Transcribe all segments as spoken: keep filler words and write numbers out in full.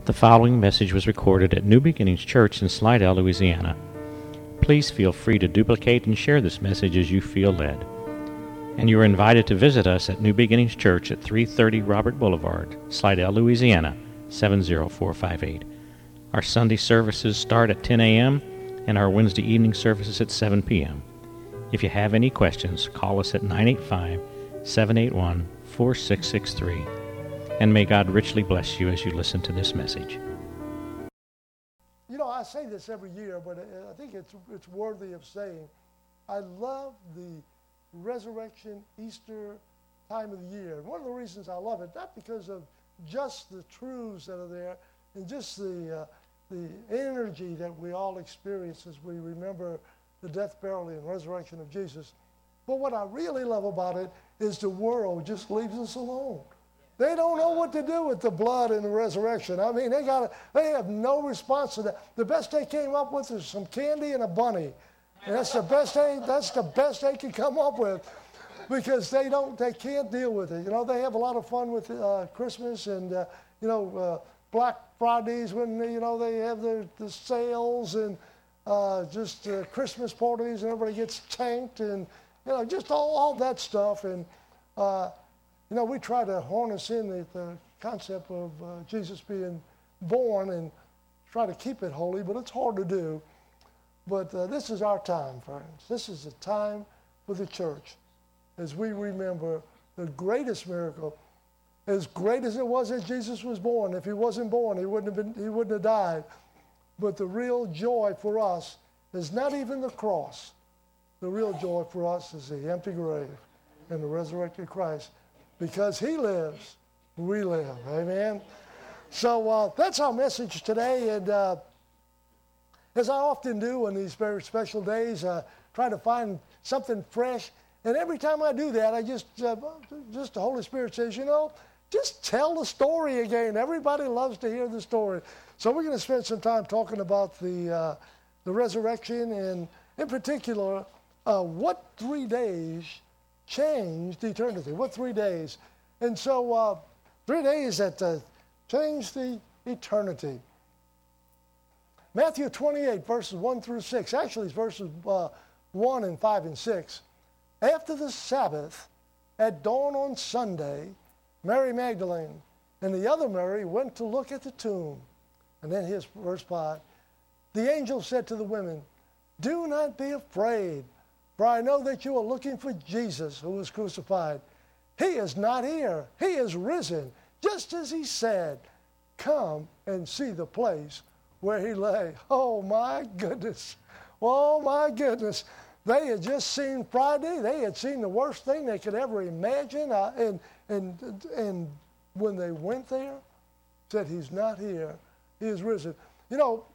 The following message was recorded at New Beginnings Church in Slidell, Louisiana. Please feel free to duplicate and share this message as you feel led. And you are invited to visit us at New Beginnings Church at three thirty Robert Boulevard, Slidell, Louisiana, seven zero four five eight. Our Sunday services start at ten a.m. and our Wednesday evening services at seven p.m. If you have any questions, call us at nine eight five, seven eight one, four six six three. And may God richly bless you as you listen to this message. You know, I say this every year, but I think it's it's worthy of saying. I love the resurrection, Easter time of the year. And one of the reasons I love it, not because of just the truths that are there and just the uh, the energy that we all experience as we remember the death, burial, and resurrection of Jesus, but what I really love about it is the world just leaves us alone. They don't know what to do with the blood and the resurrection. I mean, they got they have no response to that. The best they came up with is some candy and a bunny. And that's the best they that's the best they can come up with, because they don't they can't deal with it. You know, they have a lot of fun with uh, Christmas and uh, you know uh, Black Fridays when you know they have their the sales and uh, just uh, Christmas parties and everybody gets tanked and you know just all, all that stuff and. Uh, You know, we try to harness in the, the concept of uh, Jesus being born and try to keep it holy, but it's hard to do. But uh, this is our time, friends. This is the time for the church as we remember the greatest miracle. As great as it was that Jesus was born, if he wasn't born, he wouldn't have been, he wouldn't have died. But the real joy for us is not even the cross. The real joy for us is the empty grave and the resurrected Christ. Because he lives, we live. Amen? So uh, that's our message today. And uh, as I often do on these very special days, uh, try to find something fresh. And every time I do that, I just, uh, just the Holy Spirit says, you know, just tell the story again. Everybody loves to hear the story. So we're going to spend some time talking about the, uh, the resurrection and, in particular, uh, what three days changed eternity. What three days? And so uh, three days that uh, changed the eternity. Matthew twenty-eight, verses one through six. Actually, it's verses uh, one and five and six. After the Sabbath, at dawn on Sunday, Mary Magdalene and the other Mary went to look at the tomb. And then here's verse five. The angel said to the women, "Do not be afraid, for I know that you are looking for Jesus who was crucified. He is not here. He is risen, just as he said. Come and see the place where he lay." Oh, my goodness. Oh, my goodness. They had just seen Friday. They had seen the worst thing they could ever imagine. Uh, and, and, and when they went there, said, "He's not here. He is risen." You know,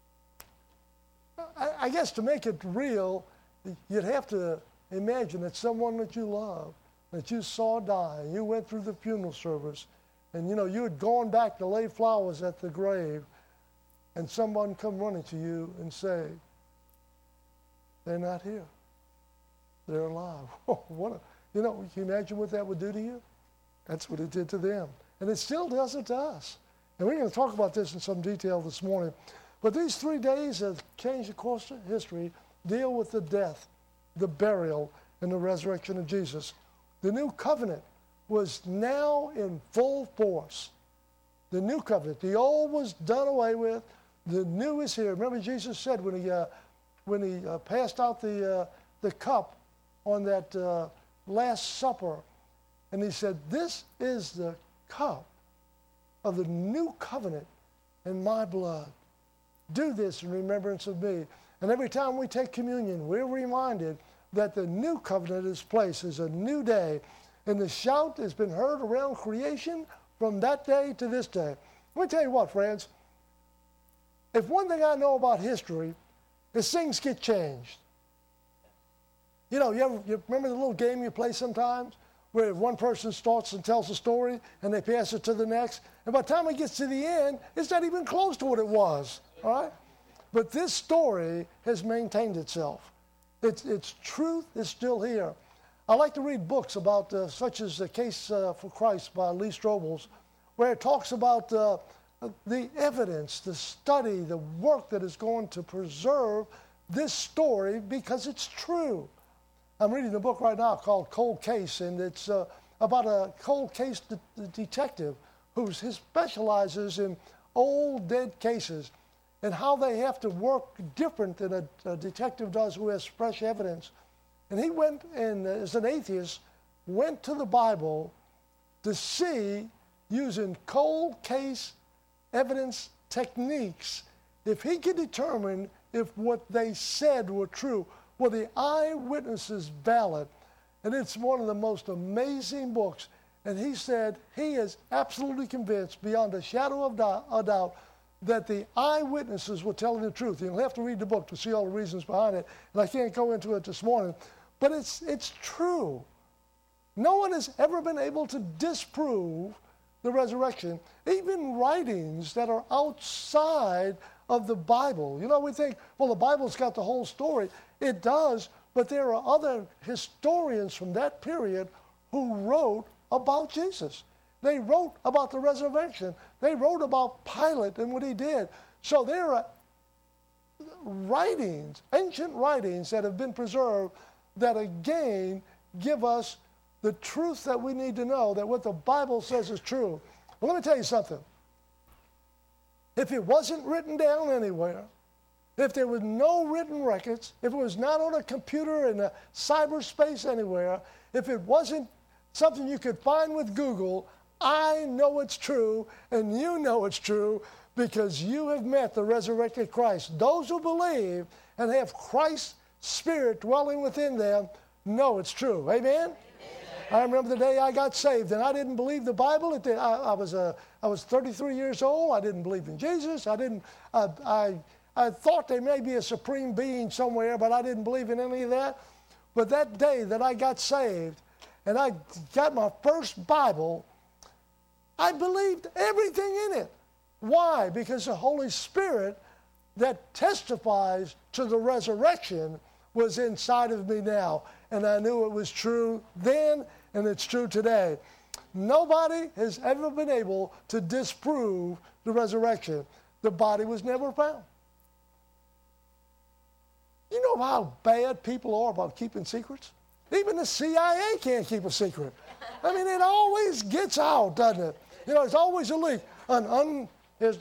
I, I guess to make it real, you'd have to imagine that someone that you love, that you saw die, and you went through the funeral service, and you know you had gone back to lay flowers at the grave, and someone come running to you and say, "They're not here. They're alive." Oh, what a, you know, can you imagine what that would do to you? That's what it did to them. And it still does it to us. And we're going to talk about this in some detail this morning. But these three days have changed the course of history, deal with the death, the burial, and the resurrection of Jesus. The new covenant was now in full force. The new covenant. The old was done away with. The new is here. Remember Jesus said when he uh, when he uh, passed out the uh, the cup on that uh, Last Supper, and he said, "This is the cup of the new covenant in my blood. Do this in remembrance of me." And every time we take communion, we're reminded that the new covenant is placed as a new day. And the shout has been heard around creation from that day to this day. Let me tell you what, friends. If one thing I know about history is things get changed. You know, you, ever, you remember the little game you play sometimes where one person starts and tells a story and they pass it to the next? And by the time it gets to the end, it's not even close to what it was. All right? But this story has maintained itself. Its, its truth is still here. I like to read books about, uh, such as The Case uh, for Christ by Lee Strobel, where it talks about uh, the evidence, the study, the work that is going to preserve this story because it's true. I'm reading a book right now called Cold Case, and it's uh, about a cold case de- detective who specializes in old dead cases and how they have to work different than a, a detective does who has fresh evidence. And he went, and uh, as an atheist, went to the Bible to see, using cold case evidence techniques, if he could determine if what they said were true. Were the eyewitnesses valid? And it's one of the most amazing books. And he said he is absolutely convinced, beyond a shadow of doubt, a doubt, that the eyewitnesses were telling the truth. You'll have to read the book to see all the reasons behind it. And I can't go into it this morning. But it's it's true. No one has ever been able to disprove the resurrection, even writings that are outside of the Bible. You know, we think, well, the Bible's got the whole story. It does, but there are other historians from that period who wrote about Jesus. They wrote about the resurrection. They wrote about Pilate and what he did. So there are writings, ancient writings that have been preserved that again give us the truth that we need to know, that what the Bible says is true. Well, let me tell you something. If it wasn't written down anywhere, if there was no written records, if it was not on a computer in a cyberspace anywhere, if it wasn't something you could find with Google, I know it's true, and you know it's true, because you have met the resurrected Christ. Those who believe and have Christ's Spirit dwelling within them know it's true. Amen? I remember the day I got saved, and I didn't believe the Bible. It, I, I was a, I was thirty-three years old. I didn't believe in Jesus. I didn't. I, I, I thought there may be a supreme being somewhere, but I didn't believe in any of that. But that day that I got saved, and I got my first Bible, I believed everything in it. Why? Because the Holy Spirit that testifies to the resurrection was inside of me now, and I knew it was true then, and it's true today. Nobody has ever been able to disprove the resurrection. The body was never found. You know how bad people are about keeping secrets? Even the C I A can't keep a secret. I mean, it always gets out, doesn't it? You know, there's always a leak. An un, an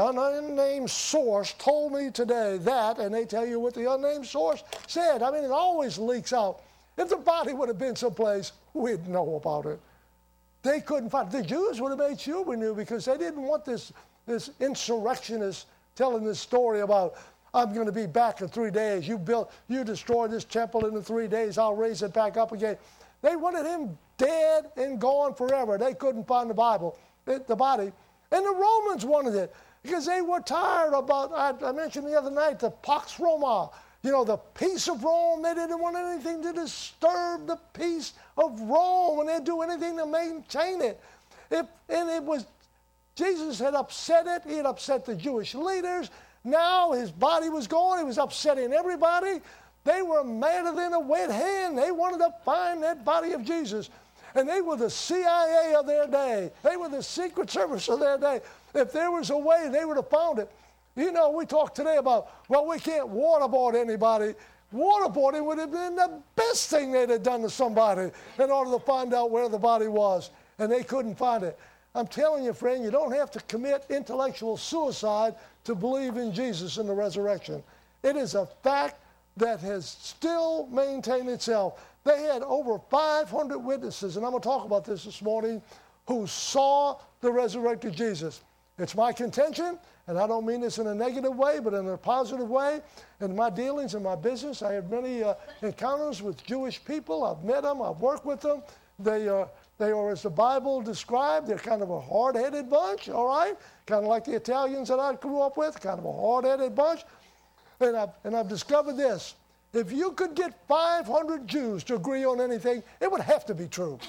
unnamed source told me today that, and they tell you what the unnamed source said. I mean, it always leaks out. If the body would have been someplace, we'd know about it. They couldn't find it. The Jews would have made sure we knew, because they didn't want this, this insurrectionist telling this story about, I'm going to be back in three days. You built, you destroyed this temple in the three days. I'll raise it back up again. They wanted him dead and gone forever. They couldn't find the Bible, the body. And the Romans wanted it because they were tired about, I, I mentioned the other night, the Pax Roma, you know, the peace of Rome. They didn't want anything to disturb the peace of Rome, and they'd do anything to maintain it. If, and it was, Jesus had upset it. He had upset the Jewish leaders. Now his body was gone. He was upsetting everybody. They were madder than a wet hen. They wanted to find that body of Jesus. And they were the C I A of their day. They were the Secret Service of their day. If there was a way, they would have found it. You know, we talk today about, well, we can't waterboard anybody. Waterboarding would have been the best thing they'd have done to somebody in order to find out where the body was. And they couldn't find it. I'm telling you, friend, you don't have to commit intellectual suicide to believe in Jesus and the resurrection. It is a fact that has still maintained itself. They had over five hundred witnesses, and I'm going to talk about this this morning, who saw the resurrected Jesus. It's my contention, and I don't mean this in a negative way, but in a positive way. In my dealings in my business, I have many uh, encounters with Jewish people. I've met them. I've worked with them. They are, they are, as the Bible described, they're kind of a hard-headed bunch, all right? Kind of like the Italians that I grew up with, kind of a hard-headed bunch. And I've, and I've discovered this. If you could get five hundred Jews to agree on anything, it would have to be true.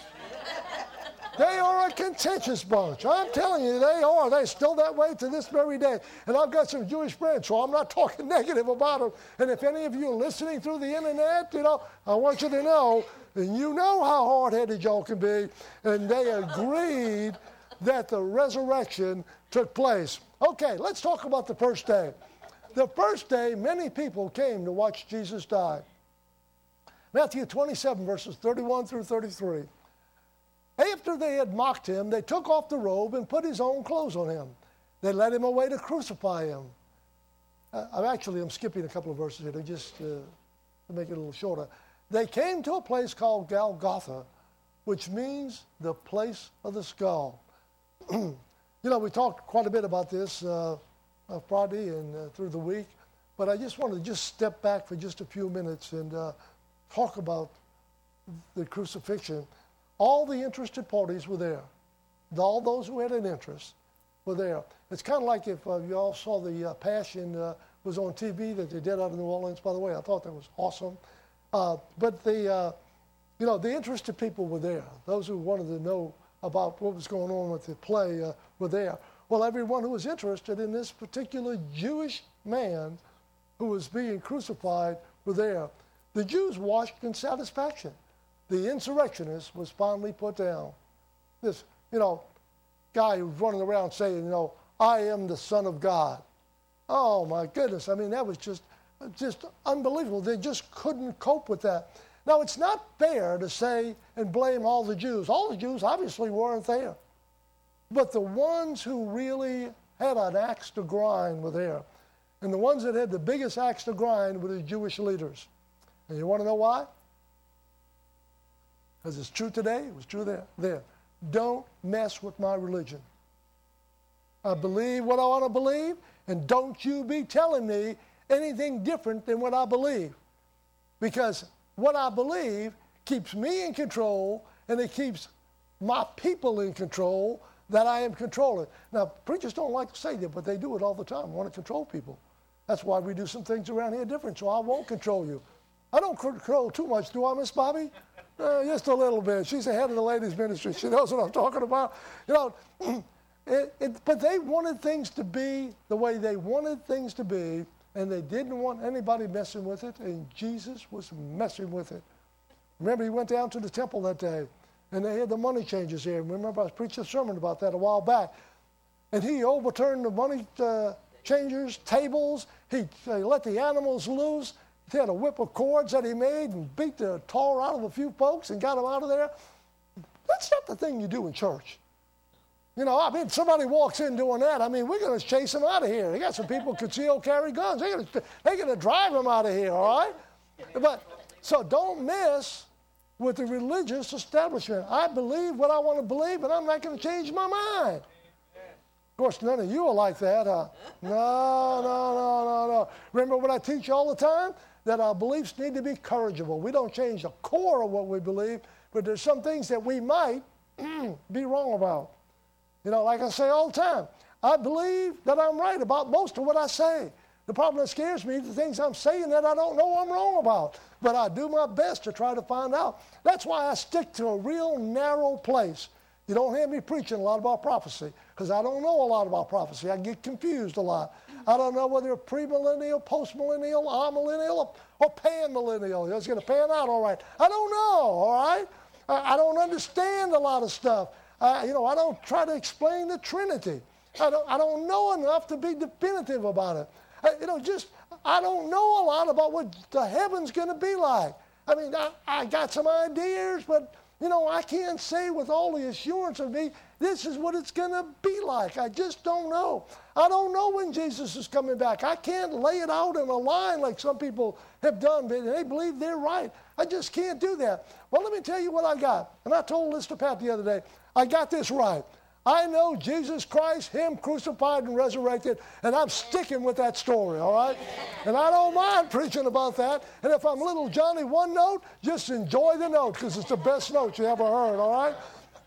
They are a contentious bunch. I'm telling you, they are. They're still that way to this very day. And I've got some Jewish friends, so I'm not talking negative about them. And if any of you are listening through the internet, you know, I want you to know, and you know how hard-headed y'all can be, and they agreed that the resurrection took place. Okay, let's talk about the first day. The first day, many people came to watch Jesus die. Matthew twenty-seven, verses thirty-one through thirty-three. After they had mocked him, they took off the robe and put his own clothes on him. They led him away to crucify him. Uh, I'm actually, I'm skipping a couple of verses here to just uh, to make it a little shorter. They came to a place called Golgotha, which means the place of the skull. You know, we talked quite a bit about this uh, uh, Friday and uh, through the week, but I just wanted to just step back for just a few minutes and uh, talk about the crucifixion. All the interested parties were there. All those who had an interest were there. It's kind of like if uh, you all saw the uh, Passion uh, was on T V that they did out of New Orleans. By the way, I thought that was awesome. Uh, but the, uh, you know, the interested people were there. Those who wanted to know about what was going on with the play uh, were there. Well, everyone who was interested in this particular Jewish man who was being crucified were there. The Jews watched in satisfaction. The insurrectionist was finally put down. This, you know, guy who was running around saying, you know, I am the Son of God. Oh, my goodness. I mean, that was just, just unbelievable. They just couldn't cope with that. Now, it's not fair to say and blame all the Jews. All the Jews obviously weren't there. But the ones who really had an axe to grind were there. And the ones that had the biggest axe to grind were the Jewish leaders. And you want to know why? Because it's true today, it was true there. There. Don't mess with my religion. I believe what I want to believe, and don't you be telling me anything different than what I believe. Because what I believe keeps me in control, and it keeps my people in control that I am controlling. Now, preachers don't like to say that, but they do it all the time, want to control people. That's why we do some things around here different, so I won't control you. I don't control too much, do I, Miss Bobby? Uh, just a little bit. She's the head of the ladies' ministry. She knows what I'm talking about. You know, it, it, but they wanted things to be the way they wanted things to be, and they didn't want anybody messing with it, and Jesus was messing with it. Remember, he went down to the temple that day, and they had the money changers here. Remember, I was preaching a sermon about that a while back. And he overturned the money uh, changers' tables. He uh, let the animals loose. He had a whip of cords that he made and beat the tar out of a few folks and got them out of there. That's not the thing you do in church. You know, I mean, somebody walks in doing that. I mean, we're going to chase them out of here. They got some people who conceal carry guns. They're going to, they're going to drive them out of here, all right? But so don't mess with the religious establishment. I believe what I want to believe, and I'm not going to change my mind. Of course, none of you are like that, huh? No, no, no, no, no. Remember what I teach all the time? That our beliefs need to be corrigible. We don't change the core of what we believe, but there's some things that we might be wrong about. You know, like I say all the time, I believe that I'm right about most of what I say. The problem that scares me is the things I'm saying that I don't know I'm wrong about. But I do my best to try to find out. That's why I stick to a real narrow place. You don't hear me preaching a lot about prophecy because I don't know a lot about prophecy. I get confused a lot. I don't know whether it's premillennial, postmillennial, amillennial, or panmillennial. It's going to pan out all right. I don't know, all right? I, I don't understand a lot of stuff. Uh, you know, I don't try to explain the Trinity. I don't, I don't know enough to be definitive about it. I, you know, just, I don't know a lot about what the heaven's going to be like. I mean, I, I got some ideas, but, you know, I can't say with all the assurance of me, this is what it's going to be like. I just don't know. I don't know when Jesus is coming back. I can't lay it out in a line like some people have done, but they believe they're right. I just can't do that. Well, let me tell you what I got. And I told this to Pat the other day. I got this right. I know Jesus Christ, him crucified and resurrected, and I'm sticking with that story, all right? And I don't mind preaching about that. And if I'm little Johnny one note, just enjoy the note because it's the best note you ever heard, all right?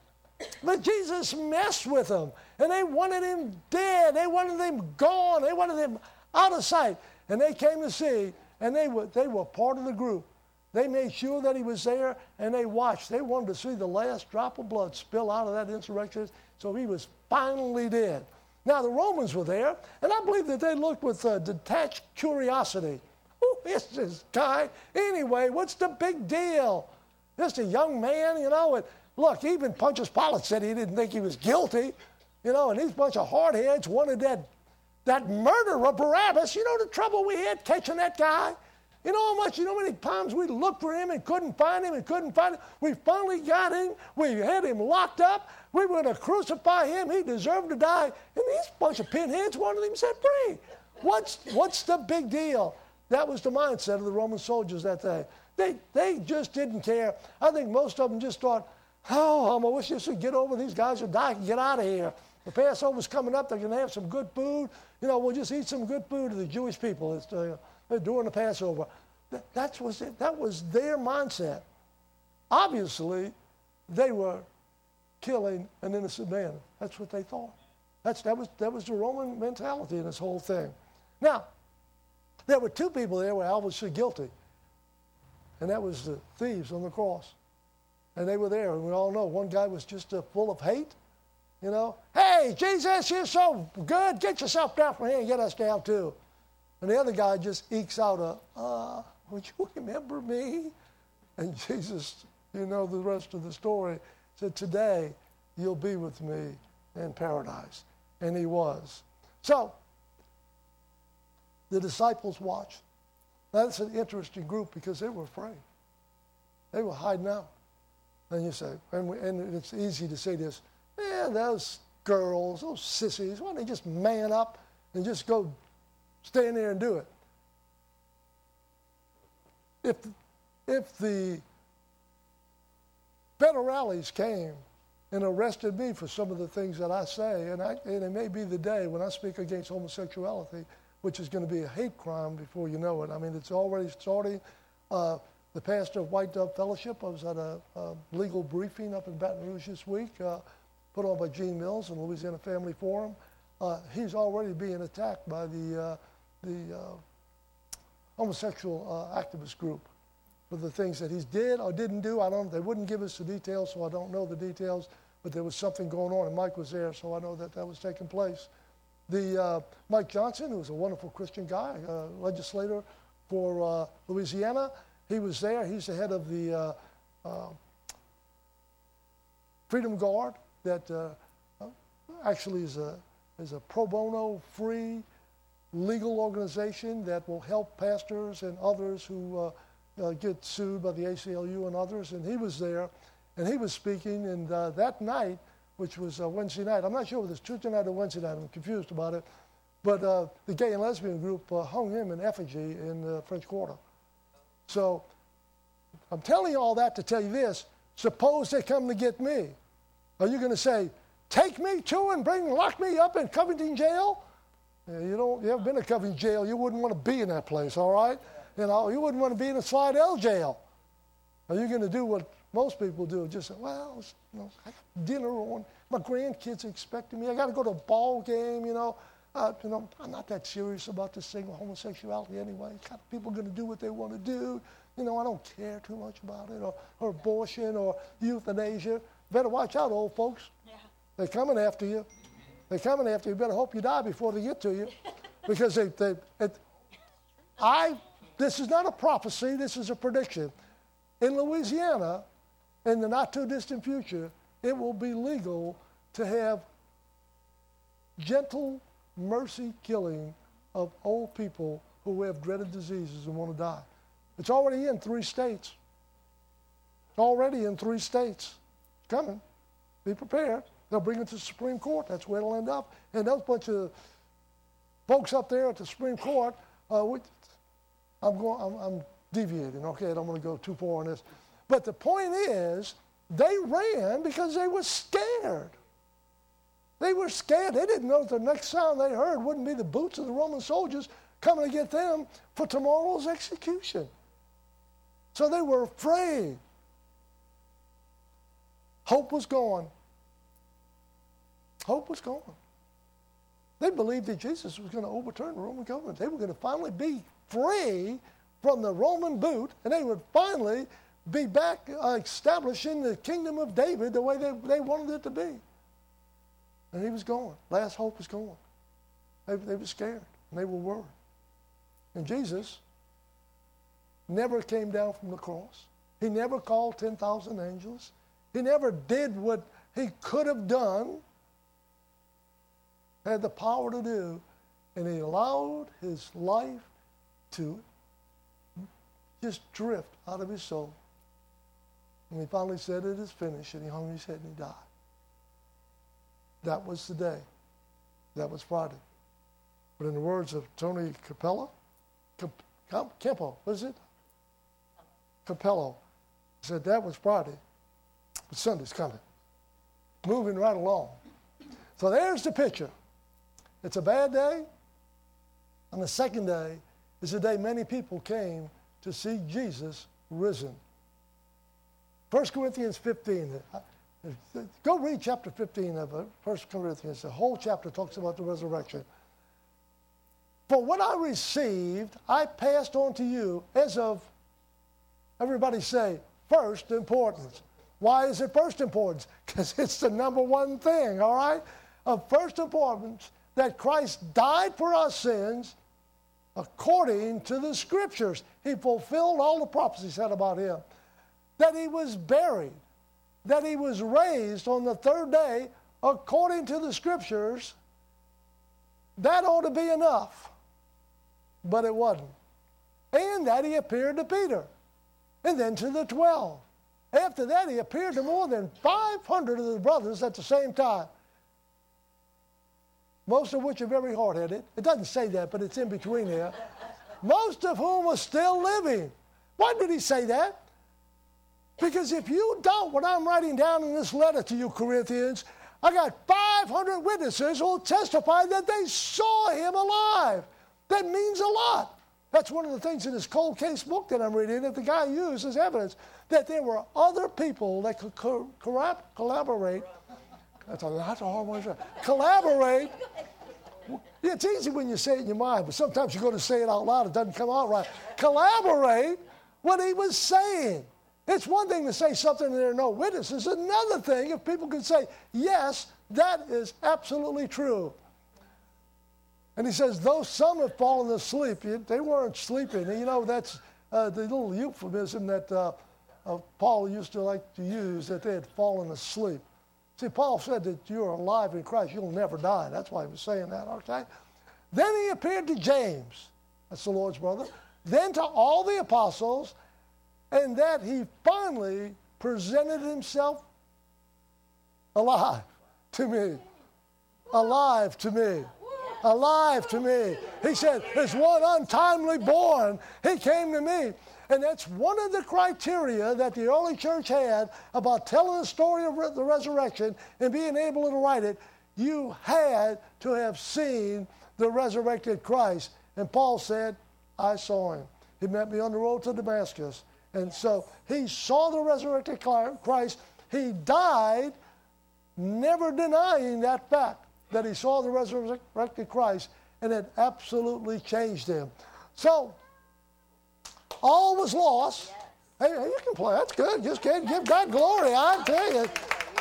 But Jesus messed with them, and they wanted him dead. They wanted him gone. They wanted him out of sight. And they came to see, and they were, they were part of the group. They made sure that he was there, and they watched. They wanted to see the last drop of blood spill out of that insurrection, so he was finally dead. Now, the Romans were there, and I believe that they looked with uh, detached curiosity. Who is this guy? Anyway, what's the big deal? Just a young man, you know. And look, even Pontius Pilate said he didn't think he was guilty, you know, and these bunch of hardheads wanted that that murderer Barabbas, you know the trouble we had catching that guy? You know how much, you know how many times we looked for him and couldn't find him and couldn't find him? We finally got him. We had him locked up. We were going to crucify him. He deserved to die. And these bunch of pinheads wanted him set free. What's, what's the big deal? That was the mindset of the Roman soldiers that day. They, they just didn't care. I think most of them just thought, oh, I wish this would get over. These guys will die and get out of here. The Passover's coming up. They're going to have some good food. You know, we'll just eat some good food to the Jewish people. It's, uh, during the Passover. That, that, was it. That was their mindset. Obviously, they were killing an innocent man. That's what they thought. That's, that, was, that was the Roman mentality in this whole thing. Now, there were two people there who were obviously guilty, and that was the thieves on the cross. And they were there, and we all know one guy was just uh, full of hate. You know, hey, Jesus, you're so good. Get yourself down from here and get us down too. And the other guy just ekes out a, uh, would you remember me? And Jesus, you know the rest of the story, said, today you'll be with me in paradise. And he was. So, the disciples watched. That's an interesting group because they were afraid. They were hiding out. And you say, and, we, and it's easy to say this, yeah, those girls, those sissies, why don't they just man up and just go stand there and do it? If, if the federales came and arrested me for some of the things that I say, and, I, and it may be the day when I speak against homosexuality, which is going to be a hate crime before you know it. I mean, it's already starting. Uh, the pastor of White Dove Fellowship, I was at a, a legal briefing up in Baton Rouge this week, uh, put on by Gene Mills and Louisiana Family Forum. Uh, he's already being attacked by the uh, the uh, homosexual uh, activist group for the things that he did or didn't do. I don't. They wouldn't give us the details, so I don't know the details. But there was something going on, and Mike was there, so I know that that was taking place. The uh, Mike Johnson, who was a wonderful Christian guy, uh, legislator for uh, Louisiana, he was there. He's the head of the uh, uh, Freedom Guard that uh, actually is a is a pro bono, free, legal organization that will help pastors and others who uh, uh, get sued by the A C L U and others. And he was there, and he was speaking. And uh, that night, which was uh, Wednesday night, I'm not sure whether it's Tuesday night or Wednesday night, I'm confused about it, but uh, the gay and lesbian group uh, hung him in effigy in the French Quarter. So I'm telling you all that to tell you this. Suppose they come to get me. Are you going to say, take me too and bring lock me up in Covington jail? Yeah, you don't. You haven't been to Covington jail. You wouldn't want to be in that place, all right? You know, you wouldn't want to be in a Slidell jail. Are you going to do what most people do? Just say, well, you know, I got dinner on. My grandkids are expecting me. I got to go to a ball game. You know, uh, you know, I'm not that serious about this thing with homosexuality anyway. Kind of people are going to do what they want to do. You know, I don't care too much about it, or, or abortion, or euthanasia. Better watch out, old folks. Yeah. They're coming after you. They're coming after you. You better hope you die before they get to you, because they. they it, I. This is not a prophecy. This is a prediction. In Louisiana, in the not too distant future, it will be legal to have gentle mercy killing of old people who have dreaded diseases and want to die. It's already in three states. It's already in three states. It's coming. Be prepared. They'll bring it to the Supreme Court. That's where it'll end up. And those bunch of folks up there at the Supreme Court, uh, we, I'm going. I'm, I'm deviating. Okay, I don't want to go too far on this. But the point is, they ran because they were scared. They were scared. They didn't know that the next sound they heard wouldn't be the boots of the Roman soldiers coming to get them for tomorrow's execution. So they were afraid. Hope was gone. Hope was gone. They believed that Jesus was going to overturn the Roman government. They were going to finally be free from the Roman boot, and they would finally be back uh, establishing the kingdom of David the way they, they wanted it to be. And he was gone. Last hope was gone. They, they were scared, and they were worried. And Jesus never came down from the cross. He never called ten thousand angels. He never did what he could have done, had the power to do, and he allowed his life to just drift out of his soul. And he finally said, it is finished, and he hung his head and he died. That was the day. That was Friday. But in the words of Tony Capello, Cap, Campo, what is it? Capello, he said that was Friday, but Sunday's coming. Moving right along. So there's the picture. It's a bad day. And the second day is the day many people came to see Jesus risen. First Corinthians fifteen. Go read chapter fifteen of First Corinthians. The whole chapter talks about the resurrection. For what I received, I passed on to you as of, everybody say, first importance. Why is it first importance? Because it's the number one thing, all right? Of first importance, that Christ died for our sins according to the Scriptures. He fulfilled all the prophecies said about him. That he was buried, that he was raised on the third day according to the Scriptures. That ought to be enough, but it wasn't. And that he appeared to Peter, and then to the twelve. After that, he appeared to more than five hundred of the brothers at the same time, most of which are very hard-headed. It doesn't say that, but it's in between there. Most of whom are still living. Why did he say that? Because if you doubt what I'm writing down in this letter to you, Corinthians, I got five hundred witnesses who will testify that they saw him alive. That means a lot. That's one of the things in this cold case book that I'm reading that the guy used as evidence, that there were other people that could co- co- collaborate. That's a, that's a hard one to say. Collaborate. It's easy when you say it in your mind, but sometimes you go to say it out loud, it doesn't come out right. Collaborate what he was saying. It's one thing to say something and there are no witnesses. Another thing if people could say, yes, that is absolutely true. And he says, though some have fallen asleep, they weren't sleeping. And you know, that's uh, the little euphemism that uh, uh, Paul used to like to use, that they had fallen asleep. See, Paul said that you're alive in Christ, you'll never die. That's why he was saying that, okay? Then he appeared to James, that's the Lord's brother, then to all the apostles, and that he finally presented himself alive to me. Alive to me. Alive to me. He said, as one untimely born, he came to me. And that's one of the criteria that the early church had about telling the story of the resurrection and being able to write it. You had to have seen the resurrected Christ. And Paul said, I saw him. He met me on the road to Damascus. And so he saw the resurrected Christ. He died never denying that fact, that he saw the resurrected Christ, and it absolutely changed him. So, all was lost. Hey, hey, you can play. That's good. Just can't give God glory. I tell you.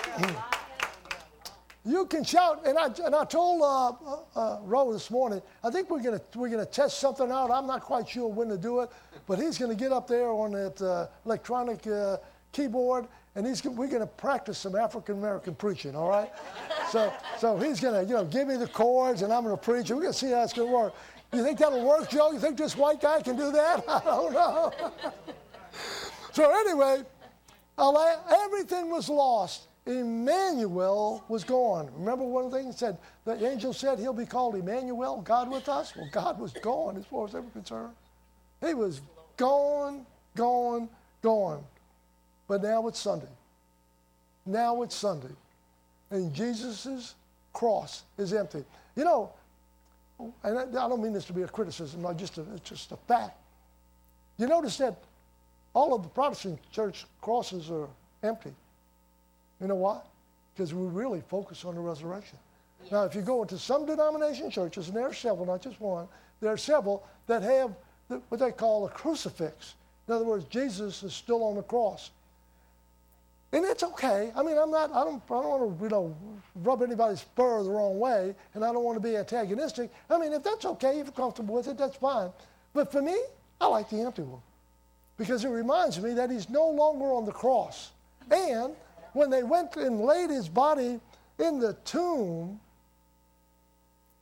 You can shout. And I and I told uh, uh, Ro this morning, I think we're gonna we're gonna test something out. I'm not quite sure when to do it, but he's gonna get up there on that uh, electronic uh, keyboard, and he's we're gonna practice some African American preaching. All right. So so he's gonna you know give me the chords, and I'm gonna preach. We're gonna see how it's gonna work. You think that'll work, Joe? You think this white guy can do that? I don't know. So anyway, everything was lost. Emmanuel was gone. Remember one of the things said, the angel said he'll be called Emmanuel, God with us? Well, God was gone as far as they were concerned. He was gone, gone, gone. But now it's Sunday. Now it's Sunday. And Jesus' cross is empty. You know, and I don't mean this to be a criticism, not just a, it's just a fact. You notice that all of the Protestant church crosses are empty. You know why? Because we really focus on the resurrection. Yes. Now, if you go into some denomination churches, and there are several, not just one, there are several that have the, what they call a crucifix. In other words, Jesus is still on the cross. And it's okay. I mean, I'm not, I don't, I don't want to, you know, rub anybody's fur the wrong way, and I don't want to be antagonistic. I mean, if that's okay, if you're comfortable with it, that's fine. But for me, I like the empty one, because it reminds me that he's no longer on the cross. And when they went and laid his body in the tomb,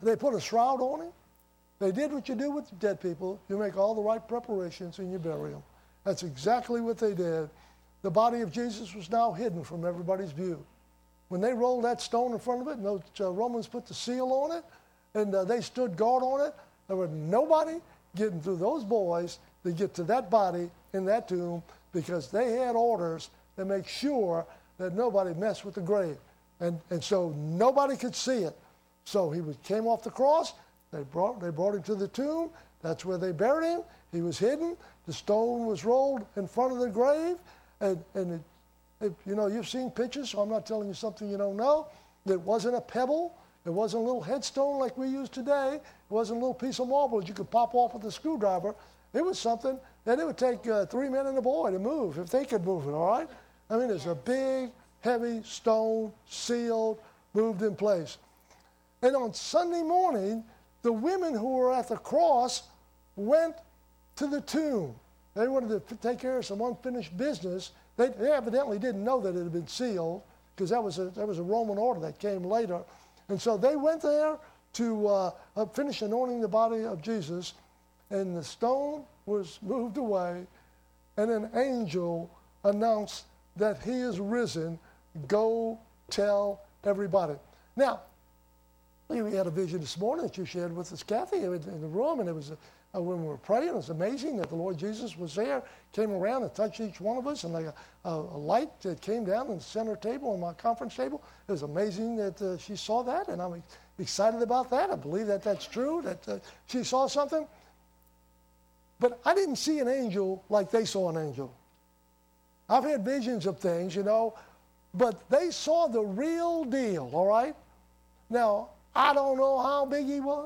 they put a shroud on him. They did what you do with dead people. You make all the right preparations and you bury them. That's exactly what they did. The body of Jesus was now hidden from everybody's view. When they rolled that stone in front of it, and those uh, Romans put the seal on it, and uh, they stood guard on it, there was nobody getting through those boys to get to that body in that tomb, because they had orders to make sure that nobody messed with the grave. And, and so nobody could see it. So he was, came off the cross. They brought, they brought him to the tomb. That's where they buried him. He was hidden. The stone was rolled in front of the grave. And, and it, it, you know, you've seen pictures, so I'm not telling you something you don't know. It wasn't a pebble. It wasn't a little headstone like we use today. It wasn't a little piece of marble that you could pop off with a screwdriver. It was something that it would take uh, three men and a boy to move, if they could move it, all right? I mean, it's a big, heavy stone, sealed, moved in place. And on Sunday morning, the women who were at the cross went to the tomb. They wanted to take care of some unfinished business. They, they evidently didn't know that it had been sealed, because that was a, that was a Roman order that came later. And so they went there to uh, finish anointing the body of Jesus, and the stone was moved away, and an angel announced that he is risen. Go tell everybody. Now, we had a vision this morning that you shared with us, Kathy, in the room, and it was uh, when we were praying, it was amazing that the Lord Jesus was there, came around and touched each one of us, and like a, a, a light that came down on the center table, on my conference table. It was amazing that uh, she saw that, and I'm excited about that. I believe that that's true, that uh, she saw something. But I didn't see an angel like they saw an angel. I've had visions of things, you know, but they saw the real deal, all right? Now, I don't know how big he was.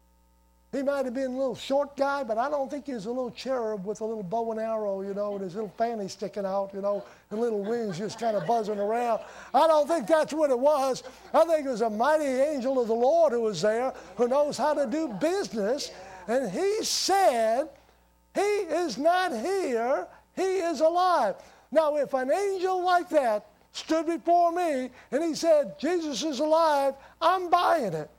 He might have been a little short guy, but I don't think he was a little cherub with a little bow and arrow, you know, and his little fanny sticking out, you know, and little wings just kind of buzzing around. I don't think that's what it was. I think it was a mighty angel of the Lord who was there, who knows how to do business. And he said, he is not here, he is alive. Now, if an angel like that stood before me and he said, Jesus is alive, I'm buying it.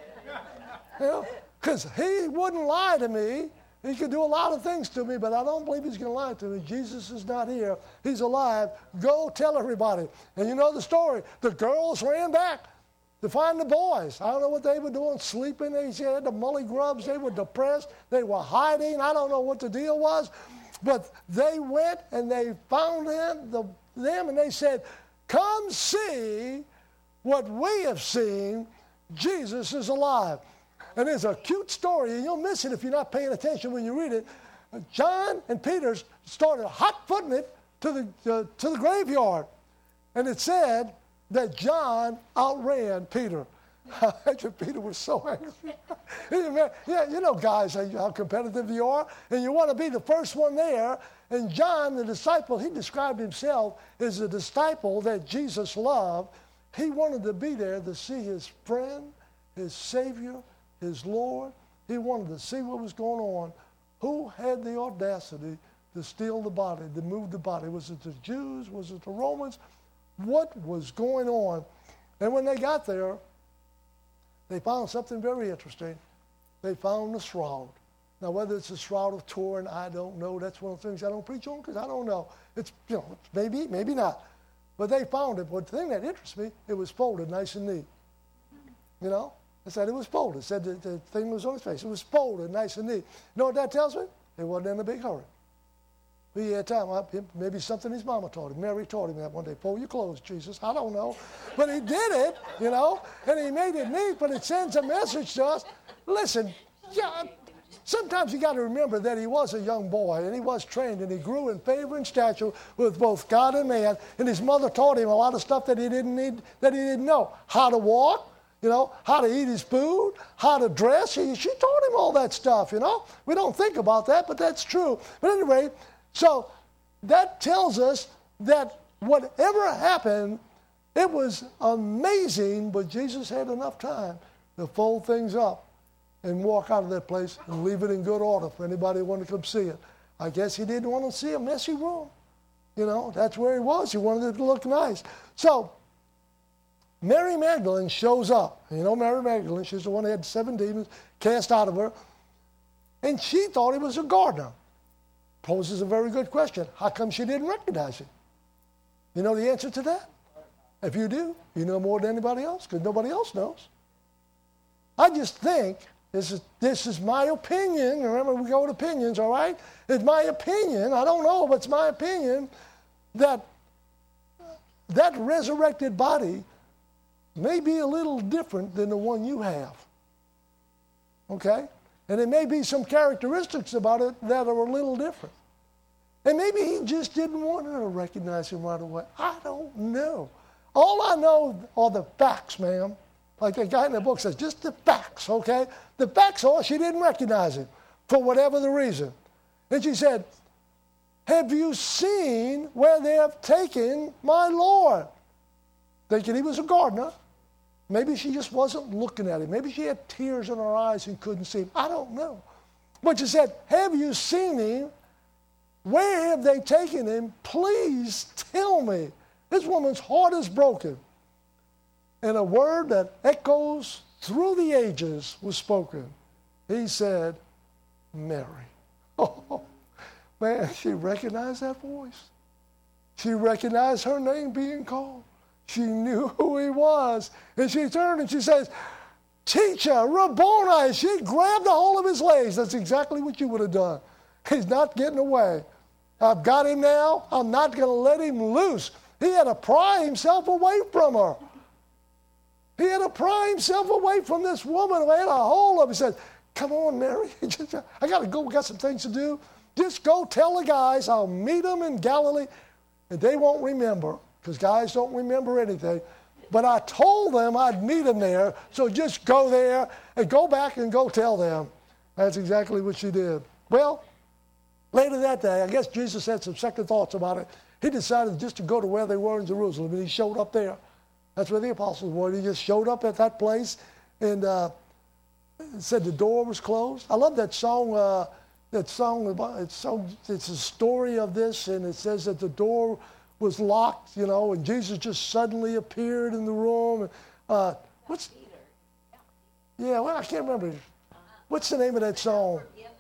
You know? Because he wouldn't lie to me. He could do a lot of things to me, but I don't believe he's going to lie to me. Jesus is not here. He's alive. Go tell everybody. And you know the story. The girls ran back to find the boys. I don't know what they were doing, sleeping. They had the mully grubs. They were depressed. They were hiding. I don't know what the deal was. But they went and they found them, the, them and they said, come see what we have seen. Jesus is alive. And it's a cute story, and you'll miss it if you're not paying attention when you read it. John and Peter started hot-footing it to the, uh, to the graveyard. And it said that John outran Peter. I imagine Peter was so angry. Yeah, you know, guys, how competitive you are, and you want to be the first one there. And John, the disciple, he described himself as a disciple that Jesus loved. He wanted to be there to see his friend, his Savior, his Lord. He wanted to see what was going on. Who had the audacity to steal the body, to move the body? Was it the Jews? Was it the Romans? What was going on? And when they got there, they found something very interesting. They found the shroud. Now, whether it's a shroud of Turin, I don't know. That's one of the things I don't preach on because I don't know. It's, you know, maybe, maybe not. But they found it. But the thing that interests me, it was folded nice and neat. You know? It said it was folded. It said the, the thing was on his face. It was folded nice and neat. You know what that tells me? He wasn't in a big hurry. He had time. Maybe something his mama taught him. Mary taught him that one day. Fold your clothes, Jesus. I don't know. But he did it, you know, and he made it neat, but it sends a message to us. Listen, yeah, sometimes you got to remember that he was a young boy, and he was trained, and he grew in favor and stature with both God and man, and his mother taught him a lot of stuff that he didn't need, that he didn't know. How to walk, you know, how to eat his food, how to dress. She, she taught him all that stuff, you know. We don't think about that, but that's true. But anyway, so that tells us that whatever happened, it was amazing, but Jesus had enough time to fold things up and walk out of that place and leave it in good order for anybody who wanted to come see it. I guess he didn't want to see a messy room. You know, that's where he was. He wanted it to look nice. So Mary Magdalene shows up. You know Mary Magdalene, she's the one that had seven demons cast out of her. And she thought he was a gardener. Poses a very good question. How come she didn't recognize him? You know the answer to that? If you do, you know more than anybody else, because nobody else knows. I just think, this is, this is my opinion. Remember, we go with opinions, all right? It's my opinion. I don't know, but it's my opinion that that resurrected body may be a little different than the one you have. Okay? And there may be some characteristics about it that are a little different. And maybe he just didn't want her to recognize him right away. I don't know. All I know are the facts, ma'am. Like the guy in the book says, just the facts, okay? The facts are she didn't recognize him for whatever the reason. And she said, have you seen where they have taken my Lord? Thinking he was a gardener. Maybe she just wasn't looking at him. Maybe she had tears in her eyes and couldn't see him. I don't know. But she said, have you seen him? Where have they taken him? Please tell me. This woman's heart is broken. And a word that echoes through the ages was spoken. He said, Mary. Oh, man, she recognized that voice. She recognized her name being called. She knew who he was. And she turned and she says, Teacher, Rabboni. She grabbed a hold of his legs. That's exactly what you would have done. He's not getting away. I've got him now. I'm not going to let him loose. He had to pry himself away from her. He had to pry himself away from this woman who had a hold of him. He said, come on, Mary. I got to go. We got some things to do. Just go tell the guys I'll meet them in Galilee. And they won't remember, because guys don't remember anything. But I told them I'd meet them there, so just go there and go back and go tell them. That's exactly what she did. Well, later that day, I guess Jesus had some second thoughts about it. He decided just to go to where they were in Jerusalem, and he showed up there. That's where the apostles were. He just showed up at that place and uh, said the door was closed. I love that song. Uh, that song, about, it's, so, it's a story of this, and it says that the door was locked, you know, and Jesus just suddenly appeared in the room. Uh, what's? Yeah, well, I can't remember. What's the name of that song?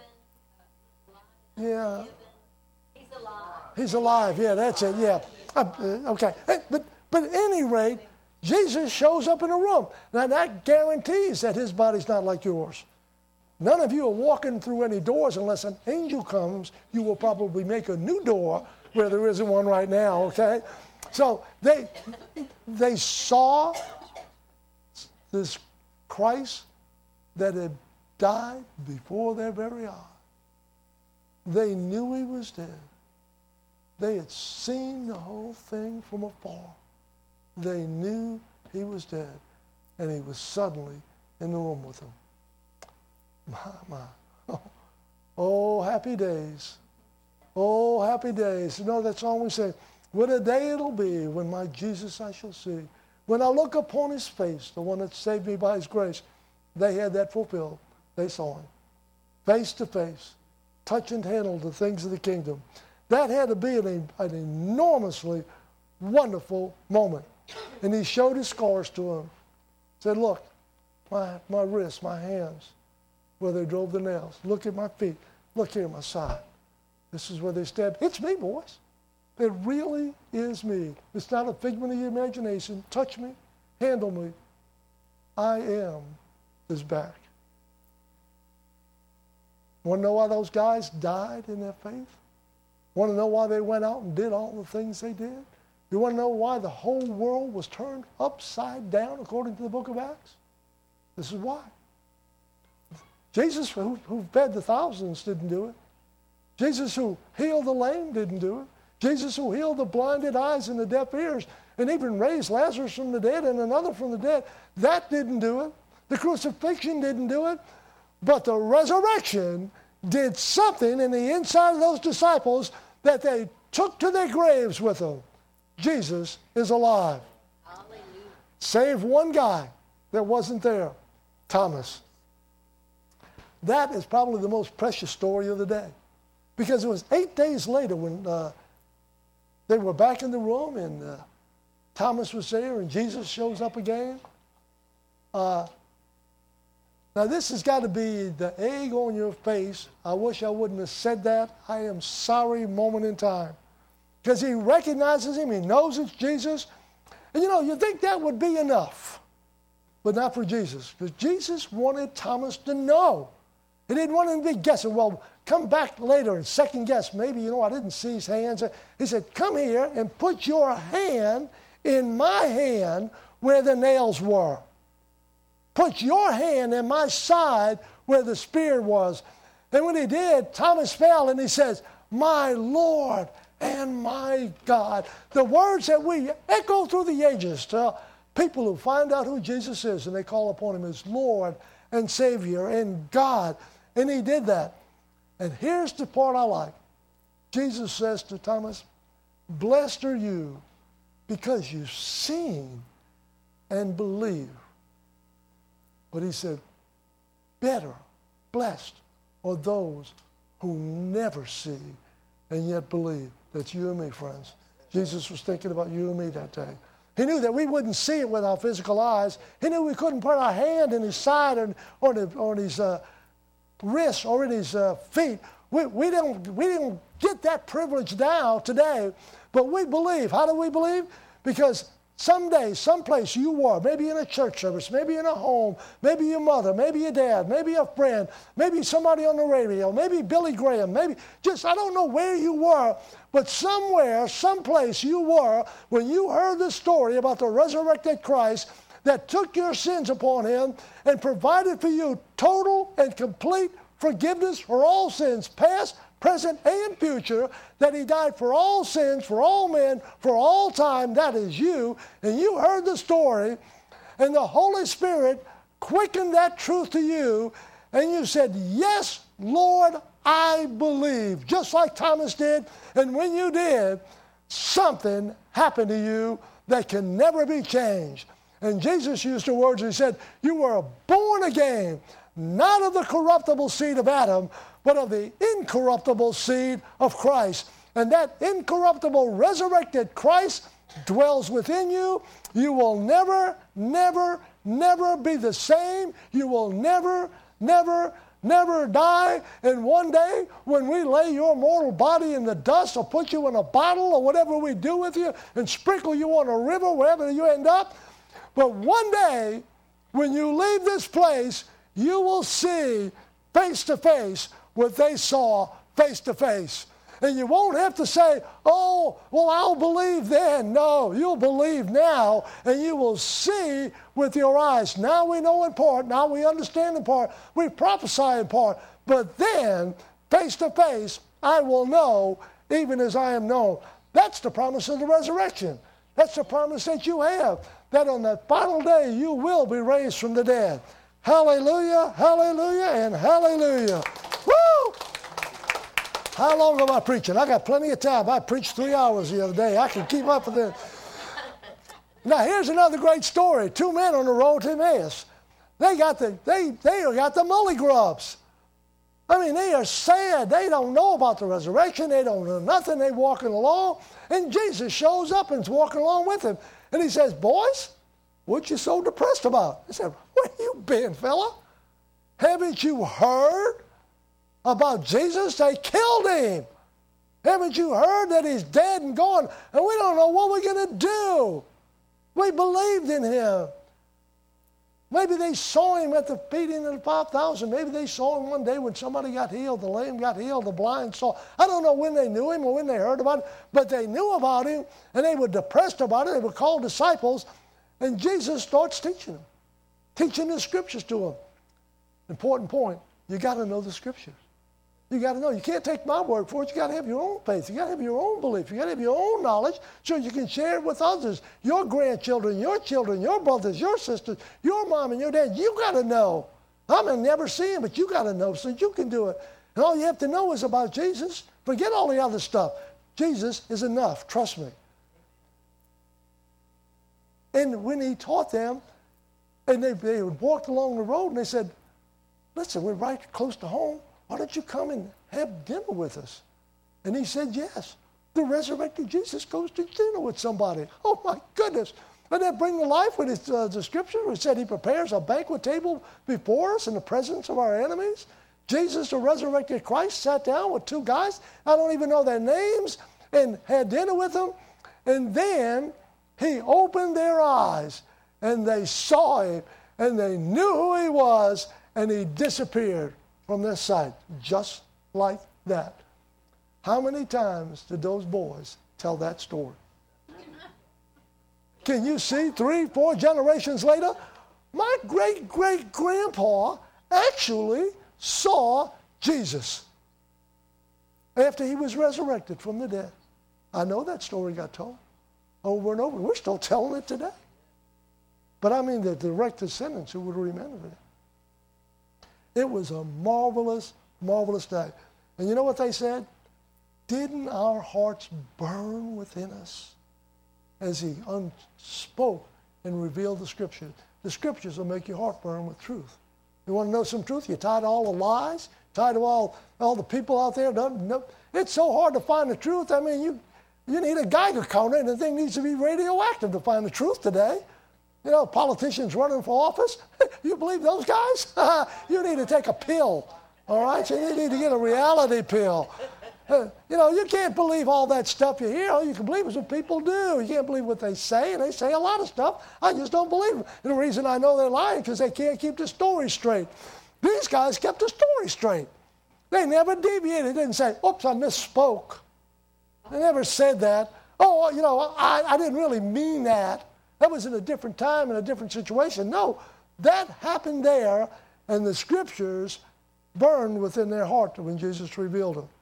Yeah. He's alive. He's alive. Yeah, that's it. Yeah. Uh, okay. But but at any rate, Jesus shows up in a room. Now that guarantees that his body's not like yours. None of you are walking through any doors unless an angel comes. You will probably make a new door where there isn't one right now. Okay. So they they saw this Christ that had died before their very eyes. They knew he was dead. They had seen the whole thing from afar. They knew he was dead, and he was suddenly in the room with them. My, my. Oh, happy days. Oh, happy days. You know that song we say, what a day it'll be when my Jesus I shall see. When I look upon his face, the one that saved me by his grace, they had that fulfilled. They saw him face to face. Touch and handle the things of the kingdom. That had to be an, an enormously wonderful moment. And he showed his scars to him. Said, look, my, my wrists, my hands, where they drove the nails. Look at my feet. Look here, my side. This is where they stabbed. It's me, boys. It really is me. It's not a figment of your imagination. Touch me. Handle me. I am his back. Want to know why those guys died in their faith? Want to know why they went out and did all the things they did? You want to know why the whole world was turned upside down according to the book of Acts? This is why. Jesus, who, who fed the thousands, didn't do it. Jesus, who healed the lame, didn't do it. Jesus, who healed the blinded eyes and the deaf ears, and even raised Lazarus from the dead and another from the dead, that didn't do it. The crucifixion didn't do it. But the resurrection did something in the inside of those disciples that they took to their graves with them. Jesus is alive. Hallelujah. Save one guy that wasn't there, Thomas. That is probably the most precious story of the day. Because it was eight days later when uh, they were back in the room and uh, Thomas was there and Jesus shows up again. Uh, now this has got to be the egg on your face. I wish I wouldn't have said that. I am sorry moment in time. Because he recognizes him, he knows it's Jesus. And you know, you think that would be enough. But not for Jesus. Because Jesus wanted Thomas to know. He didn't want him to be guessing. Well, come back later and second guess. Maybe, you know, I didn't see his hands. He said, come here and put your hand in my hand where the nails were. Put your hand in my side where the spear was. And when he did, Thomas fell and he says, my Lord and my God. The words that we echo through the ages to people who find out who Jesus is and they call upon him as Lord and Savior and God. And he did that. And here's the part I like. Jesus says to Thomas, blessed are you because you've seen and believe. But he said, better, blessed are those who never see and yet believe. That's you and me, friends. Jesus was thinking about you and me that day. He knew that we wouldn't see it with our physical eyes. He knew we couldn't put our hand in his side or, or, the, or his uh, wrist or in his uh, feet. We, we, don't, we didn't get that privilege now today, but we believe. How do we believe? Because someday, someplace you were, maybe in a church service, maybe in a home, maybe your mother, maybe your dad, maybe a friend, maybe somebody on the radio, maybe Billy Graham, maybe just, I don't know where you were, but somewhere, someplace you were when you heard the story about the resurrected Christ that took your sins upon him and provided for you total and complete forgiveness for all sins, past, present, and future, that he died for all sins, for all men, for all time. That is you. And you heard the story, and the Holy Spirit quickened that truth to you, and you said, yes, Lord, I believe, just like Thomas did. And when you did, something happened to you that can never be changed. And Jesus used the words, he said, you were born again, not of the corruptible seed of Adam, but of the incorruptible seed of Christ. And that incorruptible resurrected Christ dwells within you. You will never, never, never be the same. You will never, never, never die. And one day, when we lay your mortal body in the dust or put you in a bottle or whatever we do with you and sprinkle you on a river, wherever you end up, but one day, when you leave this place, you will see face to face what they saw face to face. And you won't have to say, oh, well, I'll believe then. No, you'll believe now, and you will see with your eyes. Now we know in part. Now we understand in part. We prophesy in part. But then, face to face, I will know even as I am known. That's the promise of the resurrection. That's the promise that you have, that on the final day you will be raised from the dead. Hallelujah, hallelujah, and hallelujah. Woo! How long am I preaching? I got plenty of time. I preached three hours the other day. I can keep up with it. Now, here's another great story. Two men on the road to Emmaus. They got the, they, they got the mully grubs. I mean, they are sad. They don't know about the resurrection. They don't know nothing. They're walking along. And Jesus shows up and is walking along with them. And he says, boys, what you so depressed about? They said, where you been, fella? Haven't you heard about Jesus? They killed him. Haven't you heard that he's dead and gone? And we don't know what we're going to do. We believed in him. Maybe they saw him at the feeding of the five thousand. Maybe they saw him one day when somebody got healed. The lame got healed. The blind saw. I don't know when they knew him or when they heard about him, but they knew about him, and they were depressed about it. They were called disciples, and Jesus starts teaching them, teaching the scriptures to them. Important point, you got to know the scriptures. You got to know. You can't take my word for it. You got to have your own faith. You got to have your own belief. You got to have your own knowledge so you can share it with others. Your grandchildren, your children, your brothers, your sisters, your mom and your dad. You got to know. I may never see him, but you got to know so you can do it. And all you have to know is about Jesus. Forget all the other stuff. Jesus is enough. Trust me. And when he taught them, and they, they walked along the road, and they said, listen, we're right close to home. Why don't you come and have dinner with us? And he said, yes. The resurrected Jesus goes to dinner with somebody. Oh, my goodness. Doesn't that bring to life when it's uh, the scripture? It said he prepares a banquet table before us in the presence of our enemies. Jesus, the resurrected Christ, sat down with two guys, I don't even know their names, and had dinner with them. And then he opened their eyes, and they saw him, and they knew who he was, and he disappeared from their sight, just like that. How many times did those boys tell that story? Can you see three, four generations later? My great-great-grandpa actually saw Jesus after he was resurrected from the dead. I know that story got told over and over. We're still telling it today. But I mean the direct descendants who would remember it. It was a marvelous, marvelous day. And you know what they said? Didn't our hearts burn within us as he un- spoke and revealed the Scriptures? The Scriptures will make your heart burn with truth. You want to know some truth? You're tired of all the lies? Tired of all, all the people out there? Don't, no. It's so hard to find the truth. I mean, you, you need a Geiger counter, and the thing needs to be radioactive to find the truth today. You know, politicians running for office, you believe those guys? You need to take a pill, all right? So you need to get a reality pill. Uh, you know, you can't believe all that stuff you hear. All you can believe is what people do. You can't believe what they say, and they say a lot of stuff. I just don't believe them. And the reason I know they're lying is because they can't keep the story straight. These guys kept the story straight. They never deviated. They didn't say, oops, I misspoke. They never said that. Oh, you know, I, I didn't really mean that. That was in a different time, in a different situation. No, that happened there, and the Scriptures burned within their heart when Jesus revealed them.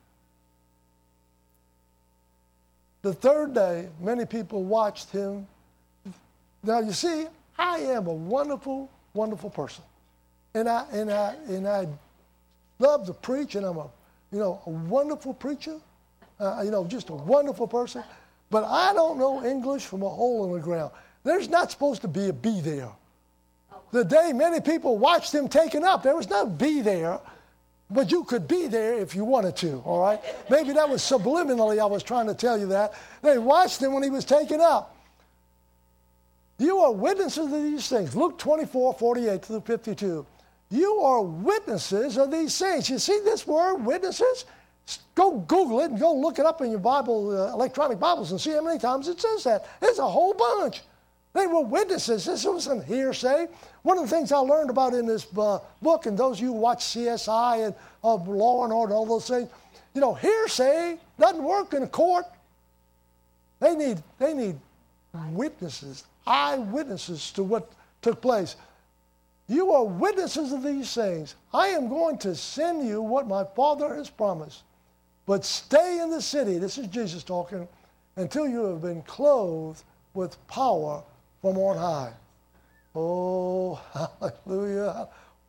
The third day, many people watched him. Now, you see, I am a wonderful, wonderful person. And I and I and I love to preach, and I'm a, you know, a wonderful preacher. Uh, you know, just a wonderful person. But I don't know English from a hole in the ground. There's not supposed to be a B there. The day many people watched him taken up, there was no B there. But you could be there if you wanted to, all right? Maybe that was subliminally I was trying to tell you that. They watched him when he was taken up. You are witnesses of these things. Luke twenty-four, forty-eight through fifty-two. You are witnesses of these things. You see this word, witnesses? Go Google it and go look it up in your Bible, uh, electronic Bibles, and see how many times it says that. It's a whole bunch. They were witnesses. This wasn't hearsay. One of the things I learned about in this uh, book, and those of you who watch C S I and uh, Law and Order and all those things, you know, hearsay doesn't work in a court. They need, they need witnesses, eyewitnesses to what took place. You are witnesses of these things. I am going to send you what my Father has promised. But stay in the city, this is Jesus talking, until you have been clothed with power from on high. Oh, hallelujah.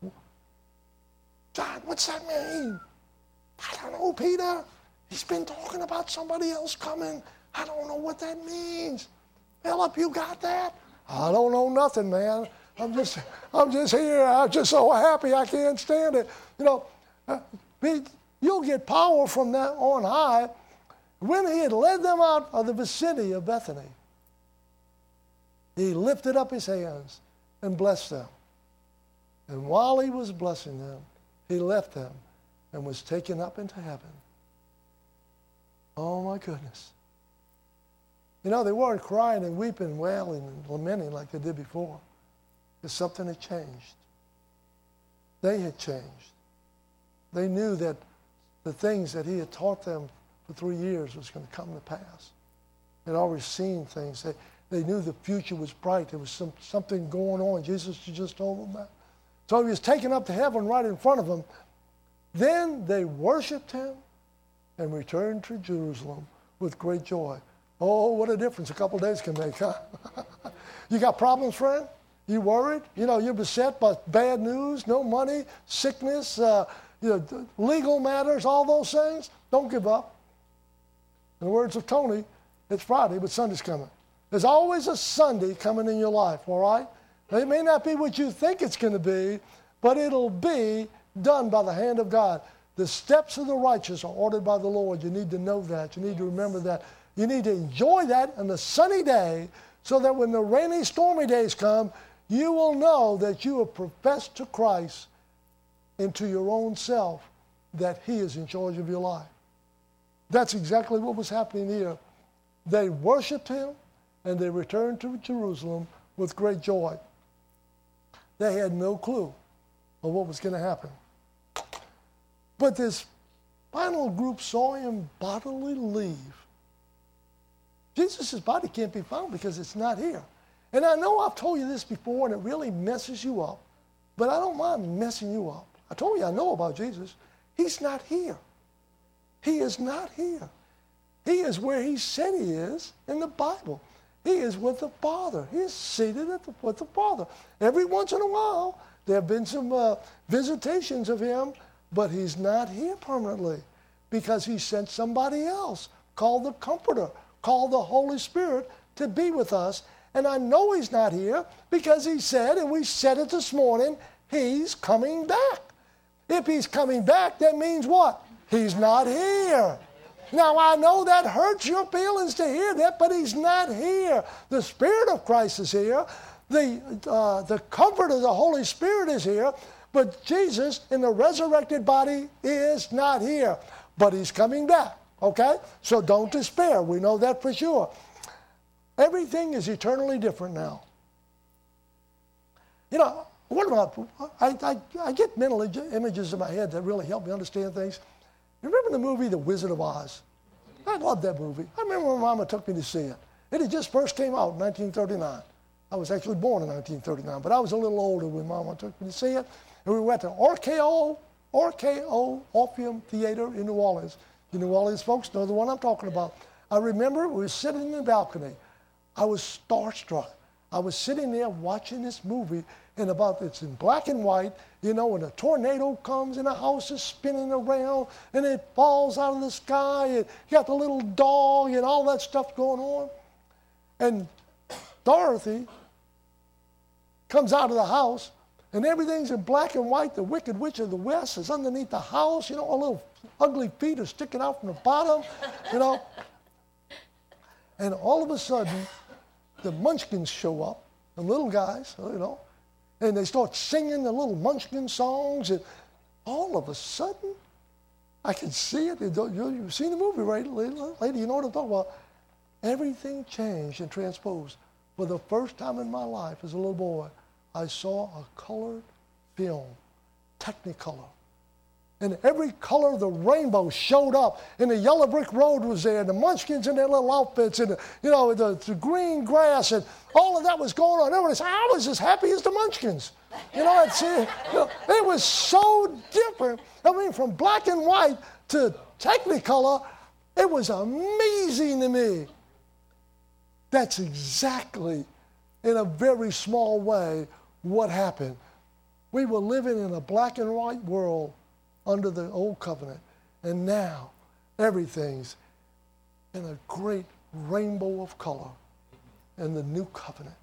God, what's that mean? I don't know, Peter. He's been talking about somebody else coming. I don't know what that means. Philip, you got that? I don't know nothing, man. I'm just, I'm just here. I'm just so happy I can't stand it. You know, uh, you'll get power from that on high. When he had led them out of the vicinity of Bethany, he lifted up his hands and blessed them. And while he was blessing them, he left them and was taken up into heaven. Oh, my goodness. You know, they weren't crying and weeping and wailing and lamenting like they did before. Because something had changed. They had changed. They knew that the things that he had taught them for three years was going to come to pass. They'd already seen things. They, they knew the future was bright. There was some, something going on. Jesus just told them that. So he was taken up to heaven right in front of them. Then they worshiped him and returned to Jerusalem with great joy. Oh, what a difference a couple of days can make, huh? You got problems, friend? You worried? You know, you're beset by bad news, no money, sickness, uh, you know, legal matters, all those things. Don't give up. In the words of Tony, it's Friday, but Sunday's coming. There's always a Sunday coming in your life, all right? It may not be what you think it's going to be, but it'll be done by the hand of God. The steps of the righteous are ordered by the Lord. You need to know that. You need to remember that. You need to enjoy that on a sunny day so that when the rainy, stormy days come, you will know that you have professed to Christ into your own self that he is in charge of your life. That's exactly what was happening here. They worshiped him and they returned to Jerusalem with great joy. They had no clue of what was going to happen. But this final group saw him bodily leave. Jesus' body can't be found because it's not here. And I know I've told you this before and it really messes you up, but I don't mind messing you up. I told you I know about Jesus. He's not here. He is not here. He is where he said he is in the Bible. He is with the Father. He is seated at the, with the Father. Every once in a while, there have been some uh, visitations of him, but he's not here permanently because he sent somebody else called the Comforter, called the Holy Spirit to be with us. And I know he's not here because he said, and we said it this morning, he's coming back. If he's coming back, that means what? He's not here. Now, I know that hurts your feelings to hear that, but he's not here. The Spirit of Christ is here. The, uh, the comfort of the Holy Spirit is here. But Jesus, in the resurrected body, is not here. But he's coming back, okay? So don't despair. We know that for sure. Everything is eternally different now. You know, what about, I, I, I get mental images in my head that really help me understand things. You remember the movie The Wizard of Oz? I loved that movie. I remember when Mama took me to see it. It had just first came out in nineteen thirty-nine. I was actually born in nineteen thirty-nine, but I was a little older when Mama took me to see it. And we went to R K O, R K O Orpheum Theater in New Orleans. You New Orleans folks know the one I'm talking about. I remember we were sitting in the balcony. I was starstruck. I was sitting there watching this movie, and about it's in black and white, you know, when a tornado comes and the house is spinning around and it falls out of the sky, and you got the little dog and all that stuff going on. And Dorothy comes out of the house, and everything's in black and white. The Wicked Witch of the West is underneath the house. You know, her little ugly feet are sticking out from the bottom, you know. And all of a sudden, the Munchkins show up, the little guys, you know, and they start singing the little Munchkin songs. And all of a sudden, I can see it. You've seen the movie, right, lady? You know what I'm talking about. Everything changed and transposed. For the first time in my life as a little boy, I saw a colored film, Technicolor. And every color of the rainbow showed up. And the yellow brick road was there, and the Munchkins in their little outfits, and the, you know, the, the green grass, and all of that was going on. Everybody said, I was as happy as the Munchkins. You know, it's, you know, it was so different. I mean, from black and white to Technicolor, it was amazing to me. That's exactly, in a very small way, what happened. We were living in a black and white world under the old covenant, and now everything's in a great rainbow of color in the new covenant.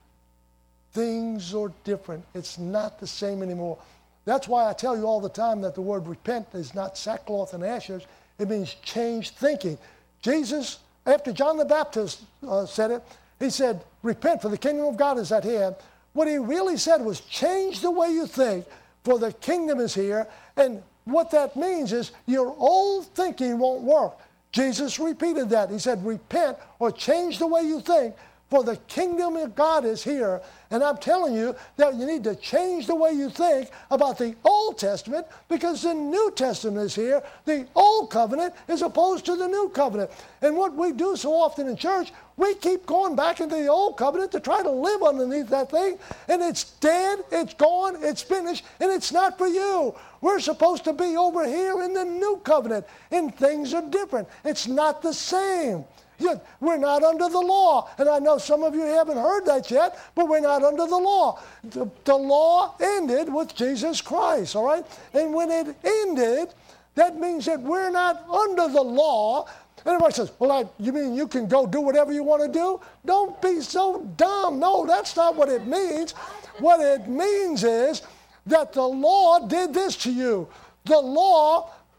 Things are different. It's not the same anymore. That's why I tell you all the time that the word repent is not sackcloth and ashes. It means change thinking. Jesus, after John the Baptist uh, said it, he said, repent, for the kingdom of God is at hand. What he really said was change the way you think, for the kingdom is here. And what that means is your old thinking won't work. Jesus repeated that. He said, repent or change the way you think, for the kingdom of God is here. And I'm telling you that you need to change the way you think about the Old Testament, because the New Testament is here. The Old Covenant is opposed to the New Covenant. And what we do so often in church, we keep going back into the Old Covenant to try to live underneath that thing. And it's dead, it's gone, it's finished, and it's not for you. We're supposed to be over here in the New Covenant, and things are different. It's not the same. Yet we're not under the law. And I know some of you haven't heard that yet, but we're not under the law. The, the law ended with Jesus Christ, all right? And when it ended, that means that we're not under the law. And everybody says, well, I, you mean you can go do whatever you want to do? Don't be so dumb. No, that's not what it means. What it means is that the law did this to you. The law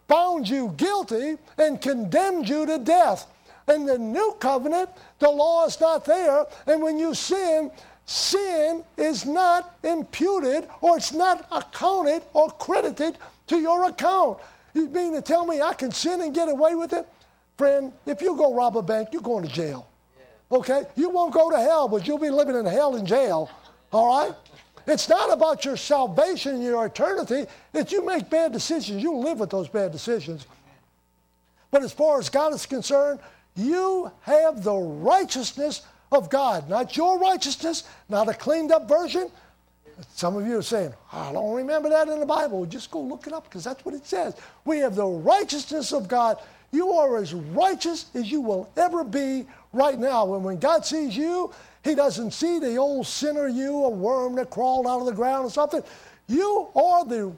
found you guilty and condemned you to death. In the new covenant, the law is not there, and when you sin, sin is not imputed, or it's not accounted or credited to your account. You mean to tell me I can sin and get away with it? Friend, if you go rob a bank, you're going to jail. Okay? You won't go to hell, but you'll be living in hell in jail. All right? It's not about your salvation and your eternity. If you make bad decisions, you live with those bad decisions. But as far as God is concerned, you have the righteousness of God. Not your righteousness, not a cleaned up version. Some of you are saying, I don't remember that in the Bible. Just go look it up because that's what it says. We have the righteousness of God. You are as righteous as you will ever be right now. And when God sees you, He doesn't see the old sinner you, a worm that crawled out of the ground or something. You are the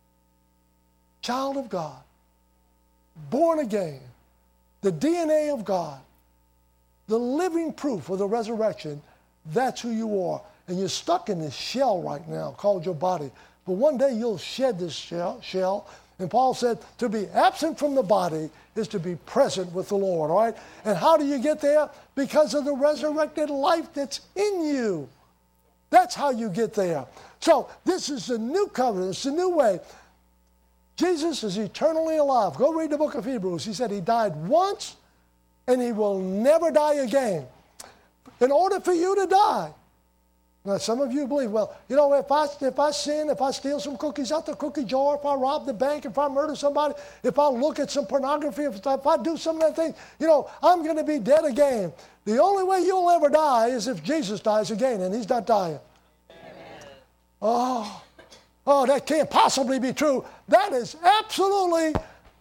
child of God, born again, the D N A of God, the living proof of the resurrection. That's who you are. And you're stuck in this shell right now called your body. But one day you'll shed this shell. shell. And Paul said to be absent from the body is to be present with the Lord. All right? And how do you get there? Because of the resurrected life that's in you. That's how you get there. So this is the new covenant. It's the new way. Jesus is eternally alive. Go read the book of Hebrews. He said He died once and He will never die again. In order for you to die, now, some of you believe, well, you know, if I, if I sin, if I steal some cookies out the cookie jar, if I rob the bank, if I murder somebody, if I look at some pornography, if, if I do some of that thing, you know, I'm going to be dead again. The only way you'll ever die is if Jesus dies again, and He's not dying. Amen. Oh, oh, that can't possibly be true. That is absolutely,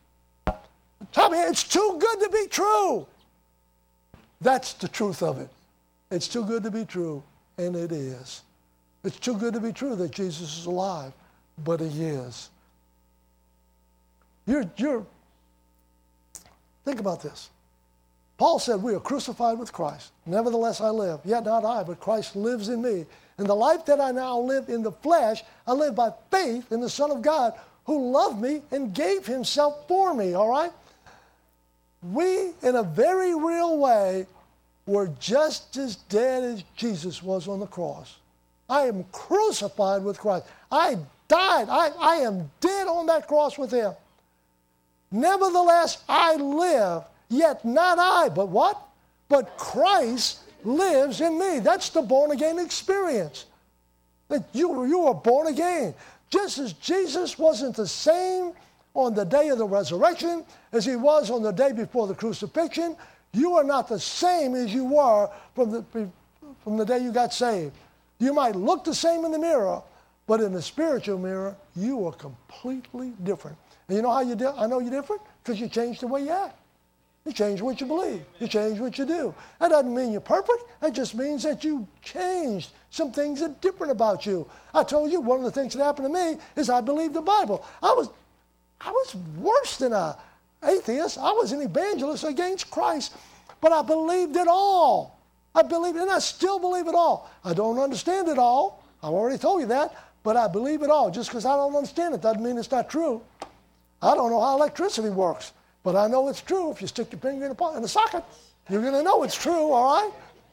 tell me, it's too good to be true. That's the truth of it. It's too good to be true. And it is. It's too good to be true that Jesus is alive, but He is. You're, you're, think about this. Paul said, we are crucified with Christ. Nevertheless I live, yet not I, but Christ lives in me. And the life that I now live in the flesh, I live by faith in the Son of God, who loved me and gave Himself for me, all right? We, in a very real way, were just as dead as Jesus was on the cross. I am crucified with Christ. I died. I, I am dead on that cross with Him. Nevertheless, I live, yet not I, but what? But Christ lives in me. That's the born-again experience. That you, you are born again. Just as Jesus wasn't the same on the day of the resurrection as He was on the day before the crucifixion, you are not the same as you were from the, from the day you got saved. You might look the same in the mirror, but in the spiritual mirror, you are completely different. And you know how you di- I know you're different? Because you changed the way you act. You change what you believe. You change what you do. That doesn't mean you're perfect. That just means that you changed. Some things are different about you. I told you one of the things that happened to me is I believed the Bible. I was, I was worse than a atheist. I was an evangelist against Christ, but I believed it all. I believe it, and I still believe it all. I don't understand it all. I've already told you that, but I believe it all. Just because I don't understand it doesn't mean it's not true. I don't know how electricity works, but I know it's true. If you stick your finger in a, in a socket, you're going to know it's true, all right?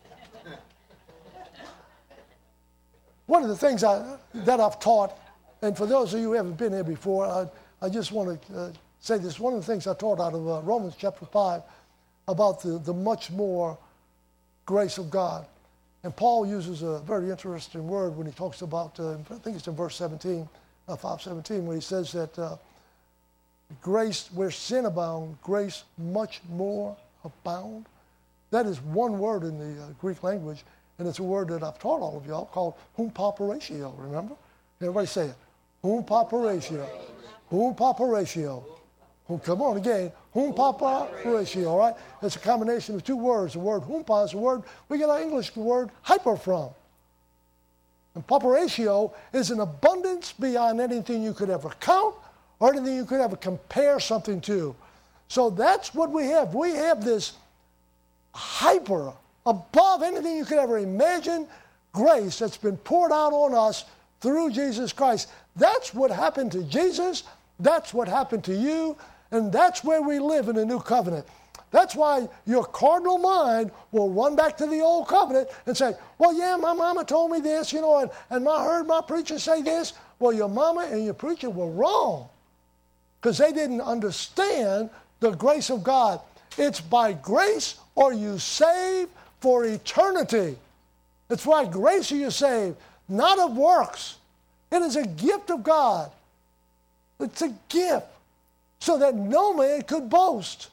One of the things I, that I've taught, and for those of you who haven't been here before, I, I just want to uh, say this. One of the things I taught out of uh, Romans chapter five about the, the much more grace of God. And Paul uses a very interesting word when he talks about, uh, I think it's in verse seventeen, uh, five seventeen, where he says that uh, grace, where sin abound, grace much more abound. That is one word in the uh, Greek language, and it's a word that I've taught all of y'all called humpaparatio, remember? Everybody say it. Humpaparatio. Humpaparatio. Come on again. Humpaparatio, all right? It's a combination of two words. The word humpa is a word we get our English word hyper from. And paparatio is an abundance beyond anything you could ever count or anything you could ever compare something to. So that's what we have. We have this hyper, above anything you could ever imagine, grace that's been poured out on us through Jesus Christ. That's what happened to Jesus. That's what happened to you. And that's where we live in the new covenant. That's why your cardinal mind will run back to the old covenant and say, well, yeah, my mama told me this, you know, and, and I heard my preacher say this. Well, your mama and your preacher were wrong because they didn't understand the grace of God. It's by grace are you saved for eternity. It's by grace are you saved, not of works. It is a gift of God. It's a gift so that no man could boast.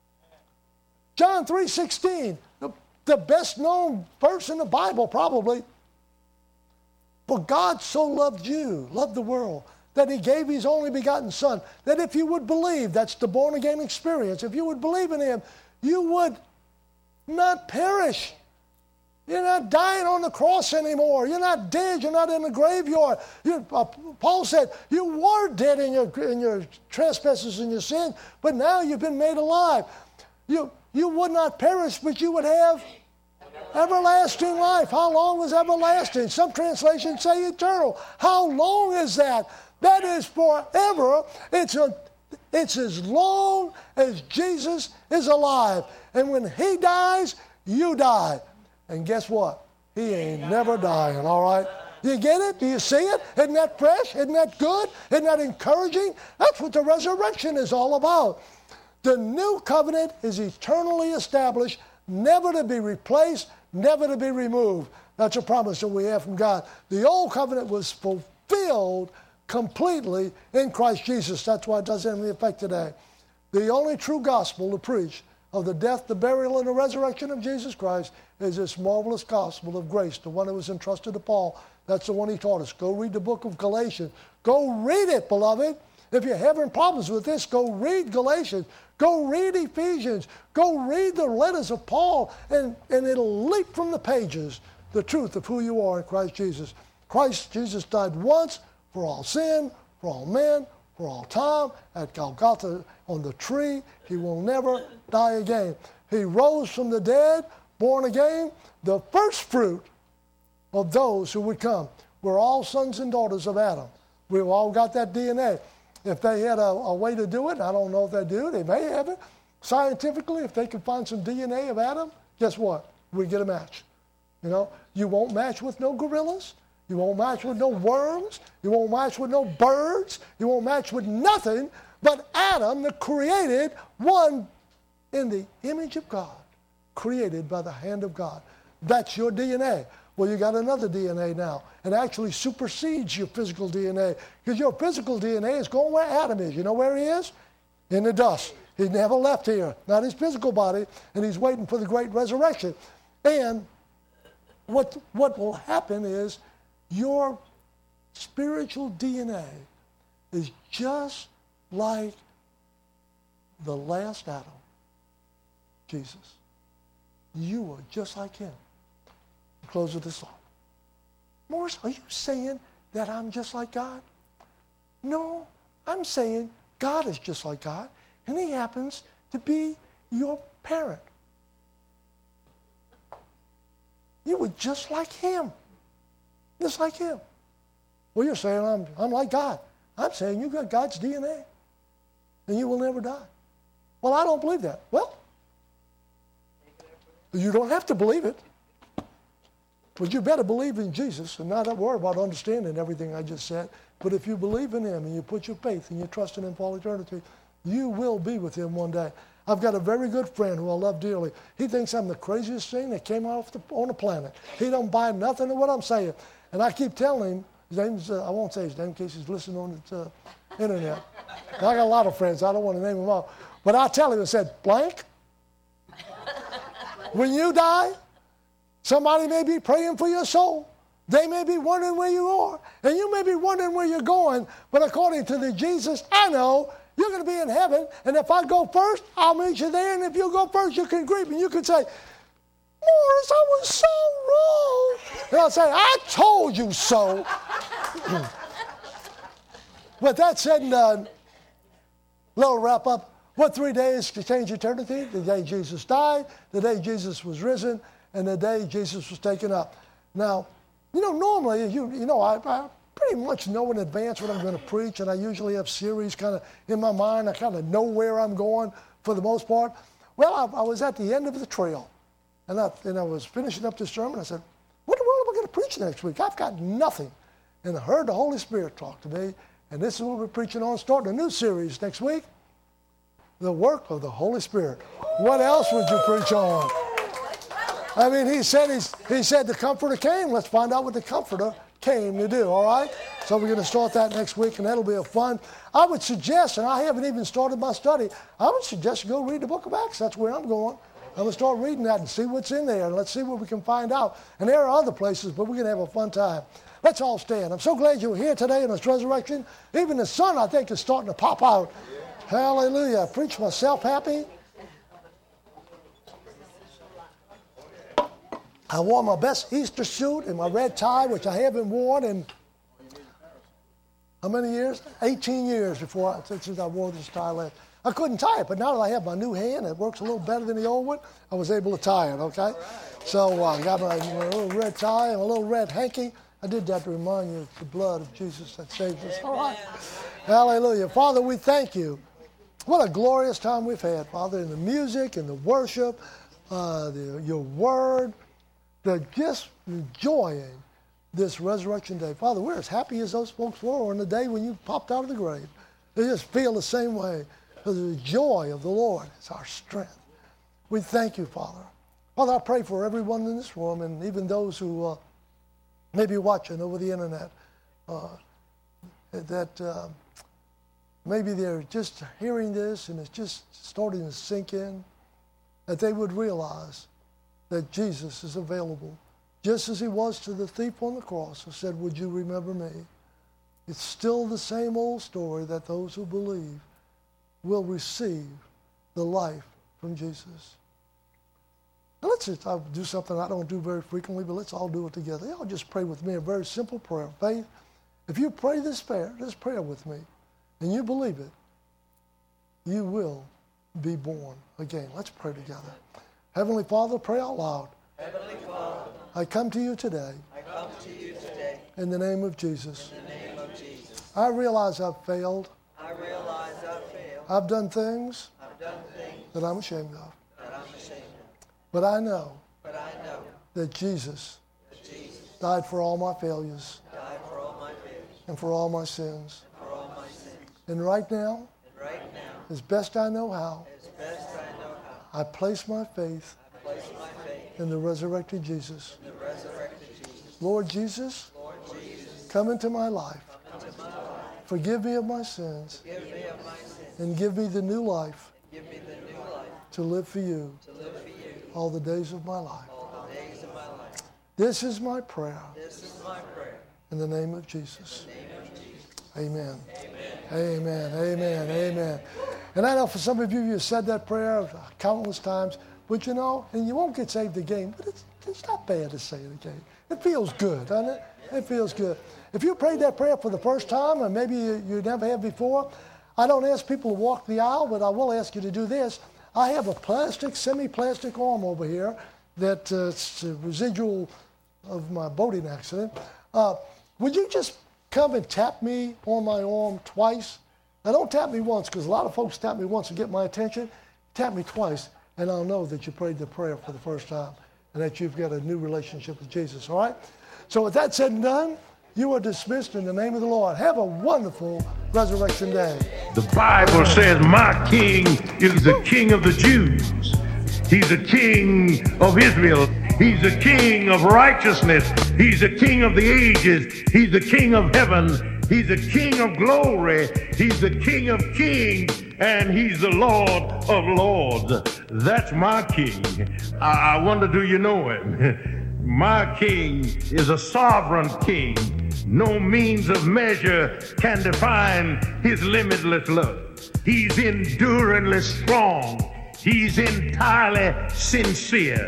John three sixteen, the, the best known verse in the Bible probably. For God so loved you, loved the world, that he gave his only begotten Son, that if you would believe, that's the born again experience, if you would believe in him, you would not perish. You're not dying on the cross anymore. You're not dead. You're not in the graveyard. You, uh, Paul said, you were dead in your, in your trespasses and your sins, but now you've been made alive. You, you would not perish, but you would have everlasting life. How long is everlasting? Some translations say eternal. How long is that? That is forever. It's, a, it's as long as Jesus is alive. And when he dies, you die. And guess what? He ain't never dying, all right? You get it? Do you see it? Isn't that fresh? Isn't that good? Isn't that encouraging? That's what the resurrection is all about. The new covenant is eternally established, never to be replaced, never to be removed. That's a promise that we have from God. The old covenant was fulfilled completely in Christ Jesus. That's why it doesn't have any effect today. The only true gospel to preach of the death, the burial, and the resurrection of Jesus Christ is this marvelous gospel of grace, the one that was entrusted to Paul. That's the one he taught us. Go read the book of Galatians. Go read it, beloved. If you're having problems with this, go read Galatians. Go read Ephesians. Go read the letters of Paul, and, and it'll leap from the pages the truth of who you are in Christ Jesus. Christ Jesus died once for all sin, for all men, for all time, at Golgotha on the tree. He will never die again. He rose from the dead, born again, the first fruit of those who would come. We're all sons and daughters of Adam. We've all got that D N A. If they had a, a way to do it, I don't know if they do, they may have it. Scientifically, if they can find some D N A of Adam, guess what? We get a match. You know, you won't match with no gorillas. You won't match with no worms. You won't match with no birds. You won't match with nothing but Adam, the created one in the image of God, created by the hand of God. That's your D N A. Well, you got another D N A now. It actually supersedes your physical D N A because your physical D N A is going where Adam is. You know where he is? In the dust. He never left here, not his physical body, and he's waiting for the great resurrection. And what, what will happen is your spiritual D N A is just like the last Adam, Jesus. You are just like him. Close with this thought. Morris, are you saying that I'm just like God? No, I'm saying God is just like God, and he happens to be your parent. You were just like him. Just like him. Well, you're saying I'm, I'm like God. I'm saying you got God's D N A, and you will never die. Well, I don't believe that. Well, you don't have to believe it. But you better believe in Jesus and not worry about understanding everything I just said. But if you believe in him and you put your faith and you trust in him for all eternity, you will be with him one day. I've got a very good friend who I love dearly. He thinks I'm the craziest thing that came off the, on the planet. He don't buy nothing of what I'm saying. And I keep telling him, his name's, uh, I won't say his name in case he's listening on the uh, internet. I got a lot of friends. I don't want to name them all. But I tell him, I said, blank, when you die, somebody may be praying for your soul. They may be wondering where you are. And you may be wondering where you're going. But according to the Jesus I know, you're going to be in heaven. And if I go first, I'll meet you there. And if you go first, you can greet me. You can say, Morris, I was so wrong. And I'll say, I told you so. With that said and done, little wrap up. What three days to change eternity? The day Jesus died, the day Jesus was risen, and the day Jesus was taken up. Now, you know, normally, you you know, I, I pretty much know in advance what I'm going to preach, and I usually have series kind of in my mind. I kind of know where I'm going for the most part. Well, I, I was at the end of the trail, and I, and I was finishing up this sermon. I said, what in the world am I going to preach next week? I've got nothing. And I heard the Holy Spirit talk to me, and this is what we're preaching on, starting a new series next week, the work of the Holy Spirit. What else would you preach on? I mean, he said he's, he said the Comforter came. Let's find out what the Comforter came to do, all right? So we're going to start that next week, and that'll be a fun. I would suggest, and I haven't even started my study, I would suggest you go read the book of Acts. That's where I'm going. I'm going to start reading that and see what's in there, and let's see what we can find out. And there are other places, but we're going to have a fun time. Let's all stand. I'm so glad you're here today in this resurrection. Even the sun, I think, is starting to pop out. Yeah. Hallelujah. I preach myself happy. I wore my best Easter suit and my red tie, which I haven't worn in how many years? eighteen years before I, since I wore this tie last. I couldn't tie it, but now that I have my new hand, it works a little better than the old one, I was able to tie it, okay? So uh, I got my, my little red tie and a little red hanky. I did that to remind you of the blood of Jesus that saved us. All right. Hallelujah. Father, we thank you. What a glorious time we've had, Father, in the music and the worship, uh, the, your word, the just enjoying this resurrection day. Father, we're as happy as those folks were on the day when you popped out of the grave. They just feel the same way. Because the joy of the Lord is our strength. We thank you, Father. Father, I pray for everyone in this room and even those who uh, may be watching over the internet, uh, that uh, maybe they're just hearing this and it's just starting to sink in, that they would realize that Jesus is available, just as he was to the thief on the cross who said, would you remember me? It's still the same old story that those who believe will receive the life from Jesus. Now let's just I'll do something I don't do very frequently, but let's all do it together. Y'all just pray with me a very simple prayer of faith. If you pray this prayer, this prayer with me, and you believe it, you will be born again. Let's pray together. Heavenly Father, pray out loud. Heavenly Father, I come to you today. I come to you today. In the name of Jesus. In the name of Jesus. I realize I've failed. I realize I've failed. I've done things I've done things that I'm ashamed of. that I'm ashamed of. But I know But I know that Jesus that Jesus died for all my failures died for all my failures and for all my sins. and for all my sins. And right now, And right now, as best I know how, as best I know how, I place my faith I place my faith in the resurrected Jesus. in the resurrected Jesus. Lord Jesus, Lord Jesus, come into my life. come into my life. Forgive me of my sins Give me of my sins. and give me the new life Give me the new life to live for you to live for you all the days of my life. all the days of my life. This is my prayer This is my prayer. in the name of Jesus. In the name of Jesus. Amen. Amen. Amen. Amen. And I know for some of you, you've said that prayer countless times, but you know, and you won't get saved again, but it's, it's not bad to say it again. It feels good, doesn't it? It feels good. If you prayed that prayer for the first time, or maybe you, you never have before, I don't ask people to walk the aisle, but I will ask you to do this. I have a plastic, semi-plastic arm over here that uh, it's a residual of my boating accident. Uh, would you just come and tap me on my arm twice? Now, don't tap me once, because a lot of folks tap me once to get my attention. Tap me twice, and I'll know that you prayed the prayer for the first time and that you've got a new relationship with Jesus, all right? So with that said and done, you are dismissed in the name of the Lord. Have a wonderful Resurrection Day. The Bible says, my king is the king of the Jews. He's the king of Israel. He's the king of righteousness. He's the king of the ages. He's the king of heaven. He's the king of glory. He's the king of kings. And he's the Lord of lords. That's my king. I, I wonder, do you know him? My king is a sovereign king. No means of measure can define his limitless love. He's enduringly strong. He's entirely sincere.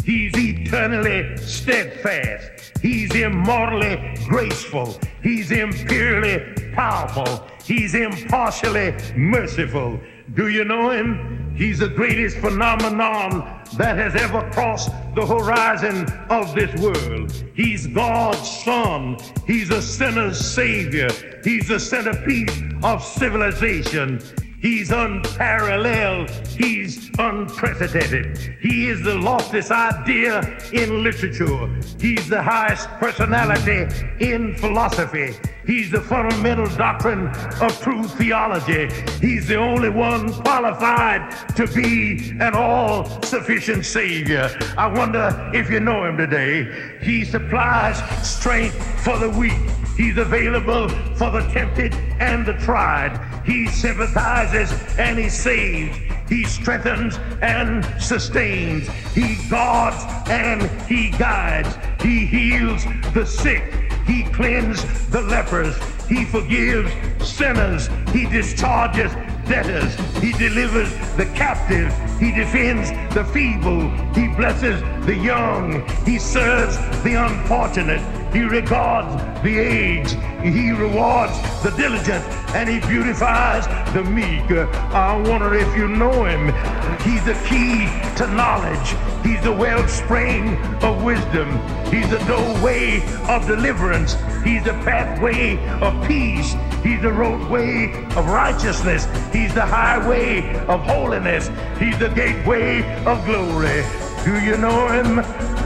He's eternally steadfast. He's immortally graceful. He's imperially powerful. He's impartially merciful. Do you know him? He's the greatest phenomenon that has ever crossed the horizon of this world. He's God's Son. He's a sinner's Savior. He's the centerpiece of civilization. He's unparalleled. He's unprecedented. He is the loftiest idea in literature. He's the highest personality in philosophy. He's the fundamental doctrine of true theology. He's the only one qualified to be an all-sufficient Savior. I wonder if you know him today. He supplies strength for the weak. He's available for the tempted and the tried. He sympathizes and he saves. He strengthens and sustains. He guards and he guides. He heals the sick. He cleanses the lepers. He forgives sinners. He discharges debtors. He delivers the captive. He defends the feeble. He blesses the young. He serves the unfortunate. He regards the aged. He rewards the diligent, and he beautifies the meek. I wonder if you know him. He's the key to knowledge. He's the wellspring of wisdom. He's the doorway of deliverance. He's the pathway of peace. He's the roadway of righteousness. He's the highway of holiness. He's the gateway of glory. Do you know him?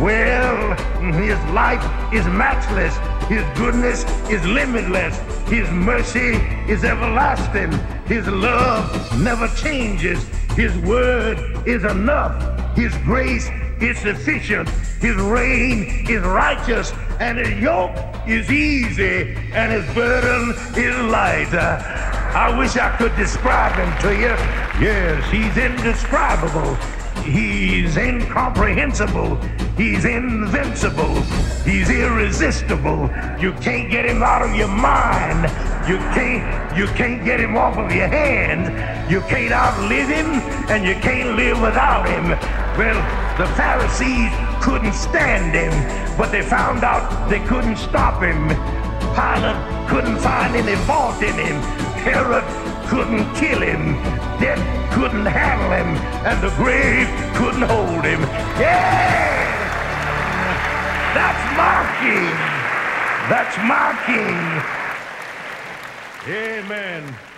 Well, his life is matchless. His goodness is limitless. His mercy is everlasting. His love never changes. His word is enough. His grace is sufficient. His reign is righteous. And his yoke is easy. And his burden is light. Uh, I wish I could describe him to you. Yes, he's indescribable. He's incomprehensible. He's invincible. He's irresistible. You can't get him out of your mind. You can't, you can't get him off of your hand. You can't outlive him, and you can't live without him. Well, the Pharisees couldn't stand him, but they found out they couldn't stop him. Pilate couldn't find any fault in him. Herod couldn't kill him. Death couldn't handle him, and the grave couldn't hold him. Yeah! That's my king. That's my king. Amen.